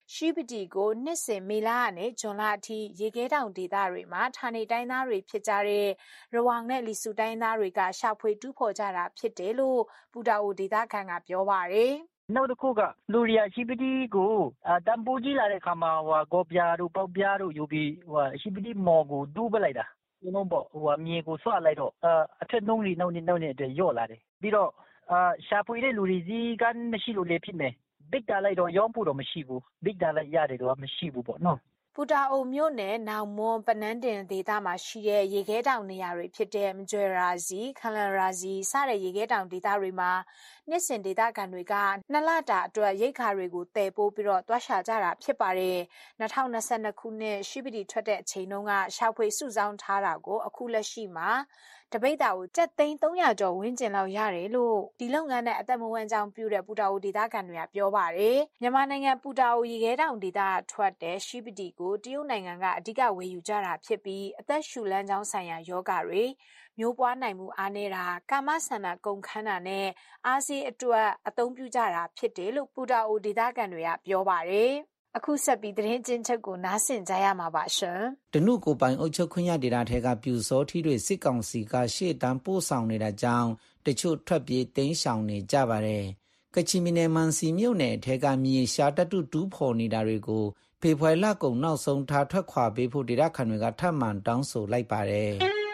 ရှိပတီကိုနှစ်စဉ်မေလနဲ့ဇွန်လအထိရေခဲတောင်ဒေသတွေမှာဌာနေတိုင်းသားတွေဖြစ်ကြတဲ့ရဝမ်နဲ့လီဆူတိုင်းသားတွေကရှာဖွေတူးဖော်ကြတာဖြစ်တယ်လို့ပူတာအိုဒေသခံကပြောပါတယ်နောက်တစ်ခုကလူရီယာရှိပတီကိုတန်ပိုးကြီးလာတဲ့ခါမှာဟိုကောပြားတို့ပေါက်ပြားတို့ယူပြီးဟိုရှိပတီမော်ကိုဒူးပလိုက်တာဒီလိုပေါ့ဟိုမြေကိုဆွလိုက်တော့အထက်နှုံးလေးနှုံးနေနှုံးနေအတွက်ရော့လာတယ်ပြီးတော့ရှာဖွေတဲ့လူတွေကြီးကမရှိလို့လေဖြစ်နေဘစ်တာလိုက်တော့ရောင်းဖို့တော့မရှိဘူးဘစ်တာလိုက်ရတယ်တော့မရှိဘူးပေါ့နော်ပူတာအိုမြို့နယ်နောင်မွန်ပနန်းတင်ဒေသမှာရှိတဲ့ရေခဲတောင်နေရာတွေဖြစ်တဲ့မကျွဲရာစီခလန်ရာစီစတဲ့ရေခဲတောင်ဒေသတွေမှာနှစ်စဉ်ဒေသခံတွေကနှစ်လတာအတွက်ရိတ်ခါတွေကိုတည်ပိုးပြီးတော့တွားရှာကြတာဖြစ်ပါတယ်၂၀၂၂ခုနှစ်ရှိပတီထွက်တဲ့အချိန်တုန်းကရှာဖွေစုဆောင်းထားတာကိုအခုလက်ရှိမှာတပိတ်တာကိုကျပ်သိန်းသုံးရာကျော်ဝန်းကျင်လောက်ရတယ်လို့ဒီလုပ်ငန်းနဲ့အသက်မွေးကြောင်းပြုတဲ့ပူတာအိုဒေသခံတွေကပြောပါတယ်မြန်မာနိုင်ငံပူတာအိုရေခဲတောင်ဒေသထွက်တဲ့ရှိပတီကိုတရုတ်နိုင်ငံကအဓိကဝယ်ယူကြတာဖြစ်ပြီးအသက်ရှူလမ်းကြောင်းဆိုင်ရာယောဂတွေမျိုးပွားနိုင်မှုအားနည်းတာကာမဆန္ဒကုန်ခန်းတာနဲ့အားစီးအတွက်အသုံးပြုကြတာဖြစ်တယ်လို့ပူတာအိုဒေသခံတွေကပြောပါတယ်အခုဆက်ပြီးသတင်းချင်းချုပ်ကိုနားဆင်ကြရမှာပါရှင်တနုကိုပိုင်အုပ်ချုပ်ခွင့်ရဒေတာထဲကပြူစောထီတွေစစ်ကောင်စီကရှေ့တန်းပို့ဆောင်နေတာကြောင့်တချို့ထွက်ပြေးတိမ်းရှောင်နေကြပါတယ်ကချင်ပြည်နယ်မန်စီမြို့နယ်ထဲကမြေရှာတတုတူးဖော်နေတာတွေကိုဖေဖော်ဝါရီလကုန်နောက်ဆုံးထားထွက်ခွာပေးဖို့ဒေတာခံတွေကထပ်မံတောင်းဆိုလိုက်ပါတယ်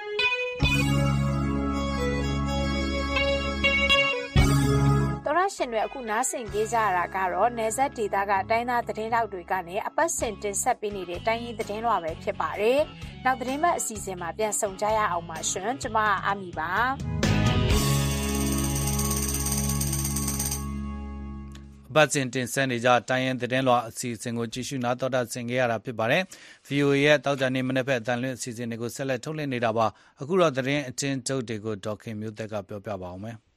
တော်ရရှင်တွေအခုနားဆင်ကြကြရတာကတော့နယ်စပ်ဒေသကတိုင်းသားသတင်းတောက်တွေကနေအပတ်စဉ်တင်ဆက်ပေးနေတဲ့တိုင်းရင်းသတင်းလွှာပဲဖြစ်ပါတယ်။နောက်သတင်းပတ်အစီအစဉ်မှာပြန်ဆုံကြရအောင်ပါရှင်။ကျွန်မအာမီပါ။အပတ်စဉ်တင်ဆက်နေကြတိုင်းရင်းသတင်းလွှာအစီအစဉ်ကိုကြည့်ရှုနားတော်တာဆင်ကြရတာဖြစ်ပါတယ်။ဗီအိုအေ ရဲ့တောက်ကြနေမနေ့ဖက်အတန်လွင့်အစီအစဉ်တွေကိုဆက်လက်ထုတ်လွှင့်နေတာပါ။အခုတော့သတင်းအချင်းချုပ်တွေကိုဒေါက်ခင်မျိုးသက်ကပြောပြပါအောင်မယ်။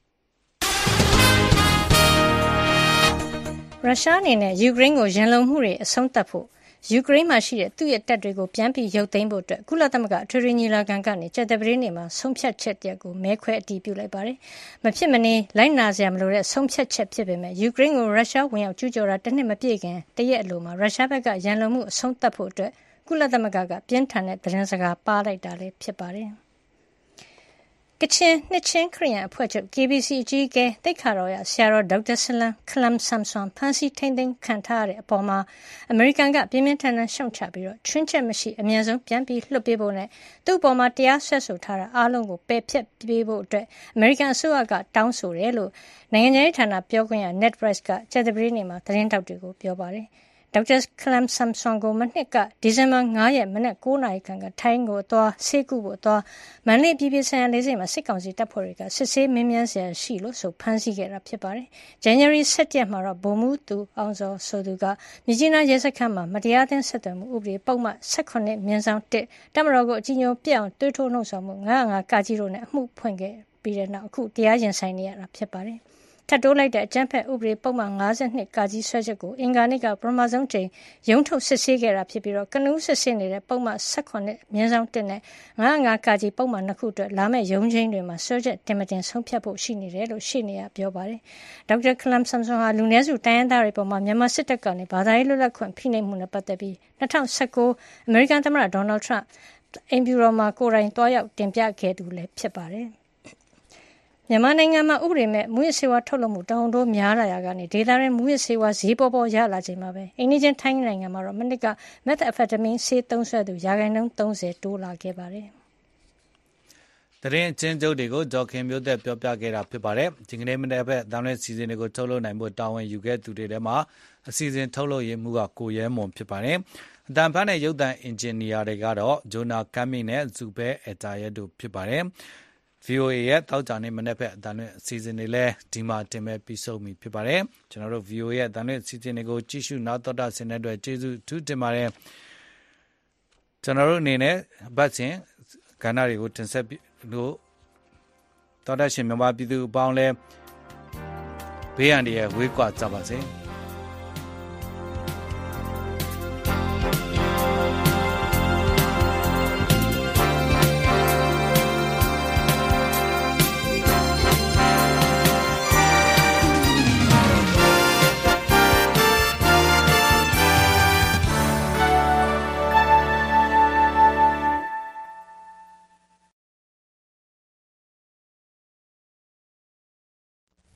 ရုရှားအနေနဲ့ယူကရိန်းကိုရန်လုံမှုတွေအဆုံးသတ်ဖို့ယူကရိန်းမှာရှိတဲ့သူ့ရဲ့တပ်တွေကိုပြန်ပြီးရုပ်သိမ်းဖို့အတွက်ကုလသမဂ္ဂအထွေထွေညီလာခံကနေကြာသပတေးနေ့မှာဆုံးဖြတ်ချက်တရက်ကိုမဲခွဲအတည်ပြုလိုက်ပါတယ်။မဖြစ်မနေလိုက်နာစရာမလိုတဲ့ဆုံးဖြတ်ချက်ဖြစ်ပေမဲ့ယူကရိန်းကိုရုရှားဝင်ရောက်ကျူးကျော်တာတစ်နှစ်မပြည့်ခင်တရက်အလိုမှာရုရှားဘက်ကရန်လုံမှုအဆုံးသတ်ဖို့အတွက်ကုလသမဂ္ဂကပြင်းထန်တဲ့သတင်းစကားပါလိုက်တာလည်းဖြစ်ပါတယ်။ကချင်နှစ်ချင်းခရီးရန်အဖွဲ့ချုပ် K B C အကြီးအကဲသိက္ခာတော်ရဆရာတော်ဒေါက်တာဆလမ်ခလမ်ဆမ်ဆွန်ဖန်စီထိန်သိမ်းခံထားရတဲ့အပေါ်မှာအမေရိကန်ကပြင်းပြင်းထန်ထန်ရှုံချပြီးတော့ချွင်းချက်မရှိအမြန်ဆုံးပြန်ပြီးလွှတ်ပေးဖို့နဲ့သူ့အပေါ်မှာတရားစွဲဆိုထားတာအားလုံးကိုပယ်ဖျက်ပေးဖို့အတွက်အမေရိကန်အစိုးရကတောင်းဆိုတယ်လို့နိုင်ငံရေးဌာနပြောခွင့်ရ Ned Price ကကြာသပတေးနေ့မှာသတင်းထောက်တွေကိုပြောပါတယ်။ဒေါက်တာခလမ်ဆမ်ဆွန်ကိုမနှစ်ကဒီဇင်ဘာ၅ရက်မနက်၉နာရီခန့်ကထိုင်းကိုသွားဆေးကုဖို့သွားမန္တလေးပြည်ပြည်ဆိုင်ရာလေဆိပ်မှာစစ်ကောင်စီတပ်ဖွဲ့တွေကစစ်ဆေးမင်းမြန်းစရာရှိလို့ဆိုဖမ်းဆီးခဲ့တာဖြစ်ပါတယ်။ ဇန်နဝါရီ၁၁ရက်မှာတော့ဗိုလ်မှူးသူအောင်စောဆိုသူကမြကြီးနားရဲစခန်းမှာမတရားသင်းဆက်သွယ်မှုဥပဒေပုံမှန်၁၈မြင်းဆောင်၁တပ်မတော်ကိုအကြီးအကျယ်ပြအောင်တွေးထိုးနှုတ်ဆောင်မှု၅၀၅ကကြီးတို့နဲ့အမှုဖွင့်ခဲ့ပြီးတဲ့နောက်အခုတရားရင်ဆိုင်နေရတာဖြစ်ပါတယ်။ထပ်တိုးလိုက်တဲ့အကြမ်းဖက်ဥပဒေပုံမှန်၅၂ကကြီးဆွဲချက်ကိုအင်္ဂါနေ့ကပထမဆုံးချိန်ရုံးထုတ်စစ်ဆေးခဲ့တာဖြစ်ပြီးတော့ကနဦးစစ်ဆေးနေတဲ့ပုံမှန်၁၈မြင်းဆောင်၁နဲ့၅၀၅ကကြီးပုံမှန်နှစ်ခုအတွက်လာမယ့်ရုံးချင်းတွေမှာဆွဲချက်တင်မတင်ဆုံးဖြတ်ဖို့ရှိနေတယ်လို့ရှေ့နေရပြောပါတယ်။ဒေါက်တာခလမ်ဆမ်ဆွန်ဟာလူနည်းစုတိုင်းရင်းသားတွေပေါ်မှာမြန်မာစစ်တပ်ကနေဘာသာရေးလွတ်လပ်ခွင့်ဖိနှိပ်မှုနဲ့ပတ်သက်ပြီး၂၀၁၉အမေရိကန်သမ္မတဒေါ်နယ်ထရန့်အိမ်ဖြူတော်မှာကိုယ်တိုင်တွားရောက်တင်ပြခဲ့သူလည်းဖြစ်ပါတယ်။မြန်မာနိုင်ငံမှာဥပဒေမဲ့မူရစေဝါထုတ်လုပ်မှုတောင်တိုးများလာရကနေဒေသရင်းမူရစေဝါဈေးပေါ်ပေါ်ရလာချိန်မှာပဲအိန္ဒိချင်းထိုင်းနိုင်ငံမှာတော့မနစ်ကမက်သ်အဖက်တမင်းဆေးသုံးဆွဲသူရာခိုင်နှုန်း၃၀တိုးလာခဲ့ပါတယ်။တရင်ချင်းကျုပ်တွေကိုဒေါက်ခင်မျိုးသက်ပြောပြခဲ့တာဖြစ်ပါတယ်။ဒီကနေ့မနေ့ဘက်တမ်းလဲစီစဉ်တွေကိုထုတ်လုပ်နိုင်ဖို့တာဝန်ယူခဲ့သူတွေထဲမှာအစီအစဉ်ထုတ်လုပ်ရေးမှုကကိုရဲမွန်ဖြစ်ပါတယ်။အတန်ဖန်နဲ့ရုပ်သံအင်ဂျင်နီယာတွေကတော့ဂျိုနာကမ်မီနဲ့ဇူဘဲအတာရဲတို့ဖြစ်ပါတယ်။ဗီအိုအေ ရဲ့တောက်ကြနေမနေ့ဖက်အတန်လွင့်အစီအစဉ်တွေလည်းဒီမှာတင်မဲ့ပြီးဆုံးပြီဖြစ်ပါတယ်ကျွန်တော်တို့ ဗီအိုအေ ရဲ့အတန်လွင့်အစီအစဉ်တွေကိုကြည့်ရှုနားတော်တာဆင်တဲ့အတွက်ကျေးဇူးထူးတင်ပါတယ်ကျွန်တော်တို့အနေနဲ့ဘတ်စဉ်ကဏ္ဍတွေကိုတင်ဆက်လို့တော်တာရှင်မြန်မာပြည်သူအပေါင်းလဲဘေးရန်တွေဝေးကွာကြပါစေ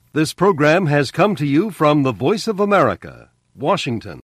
This program has come to you from the Voice of America, Washington.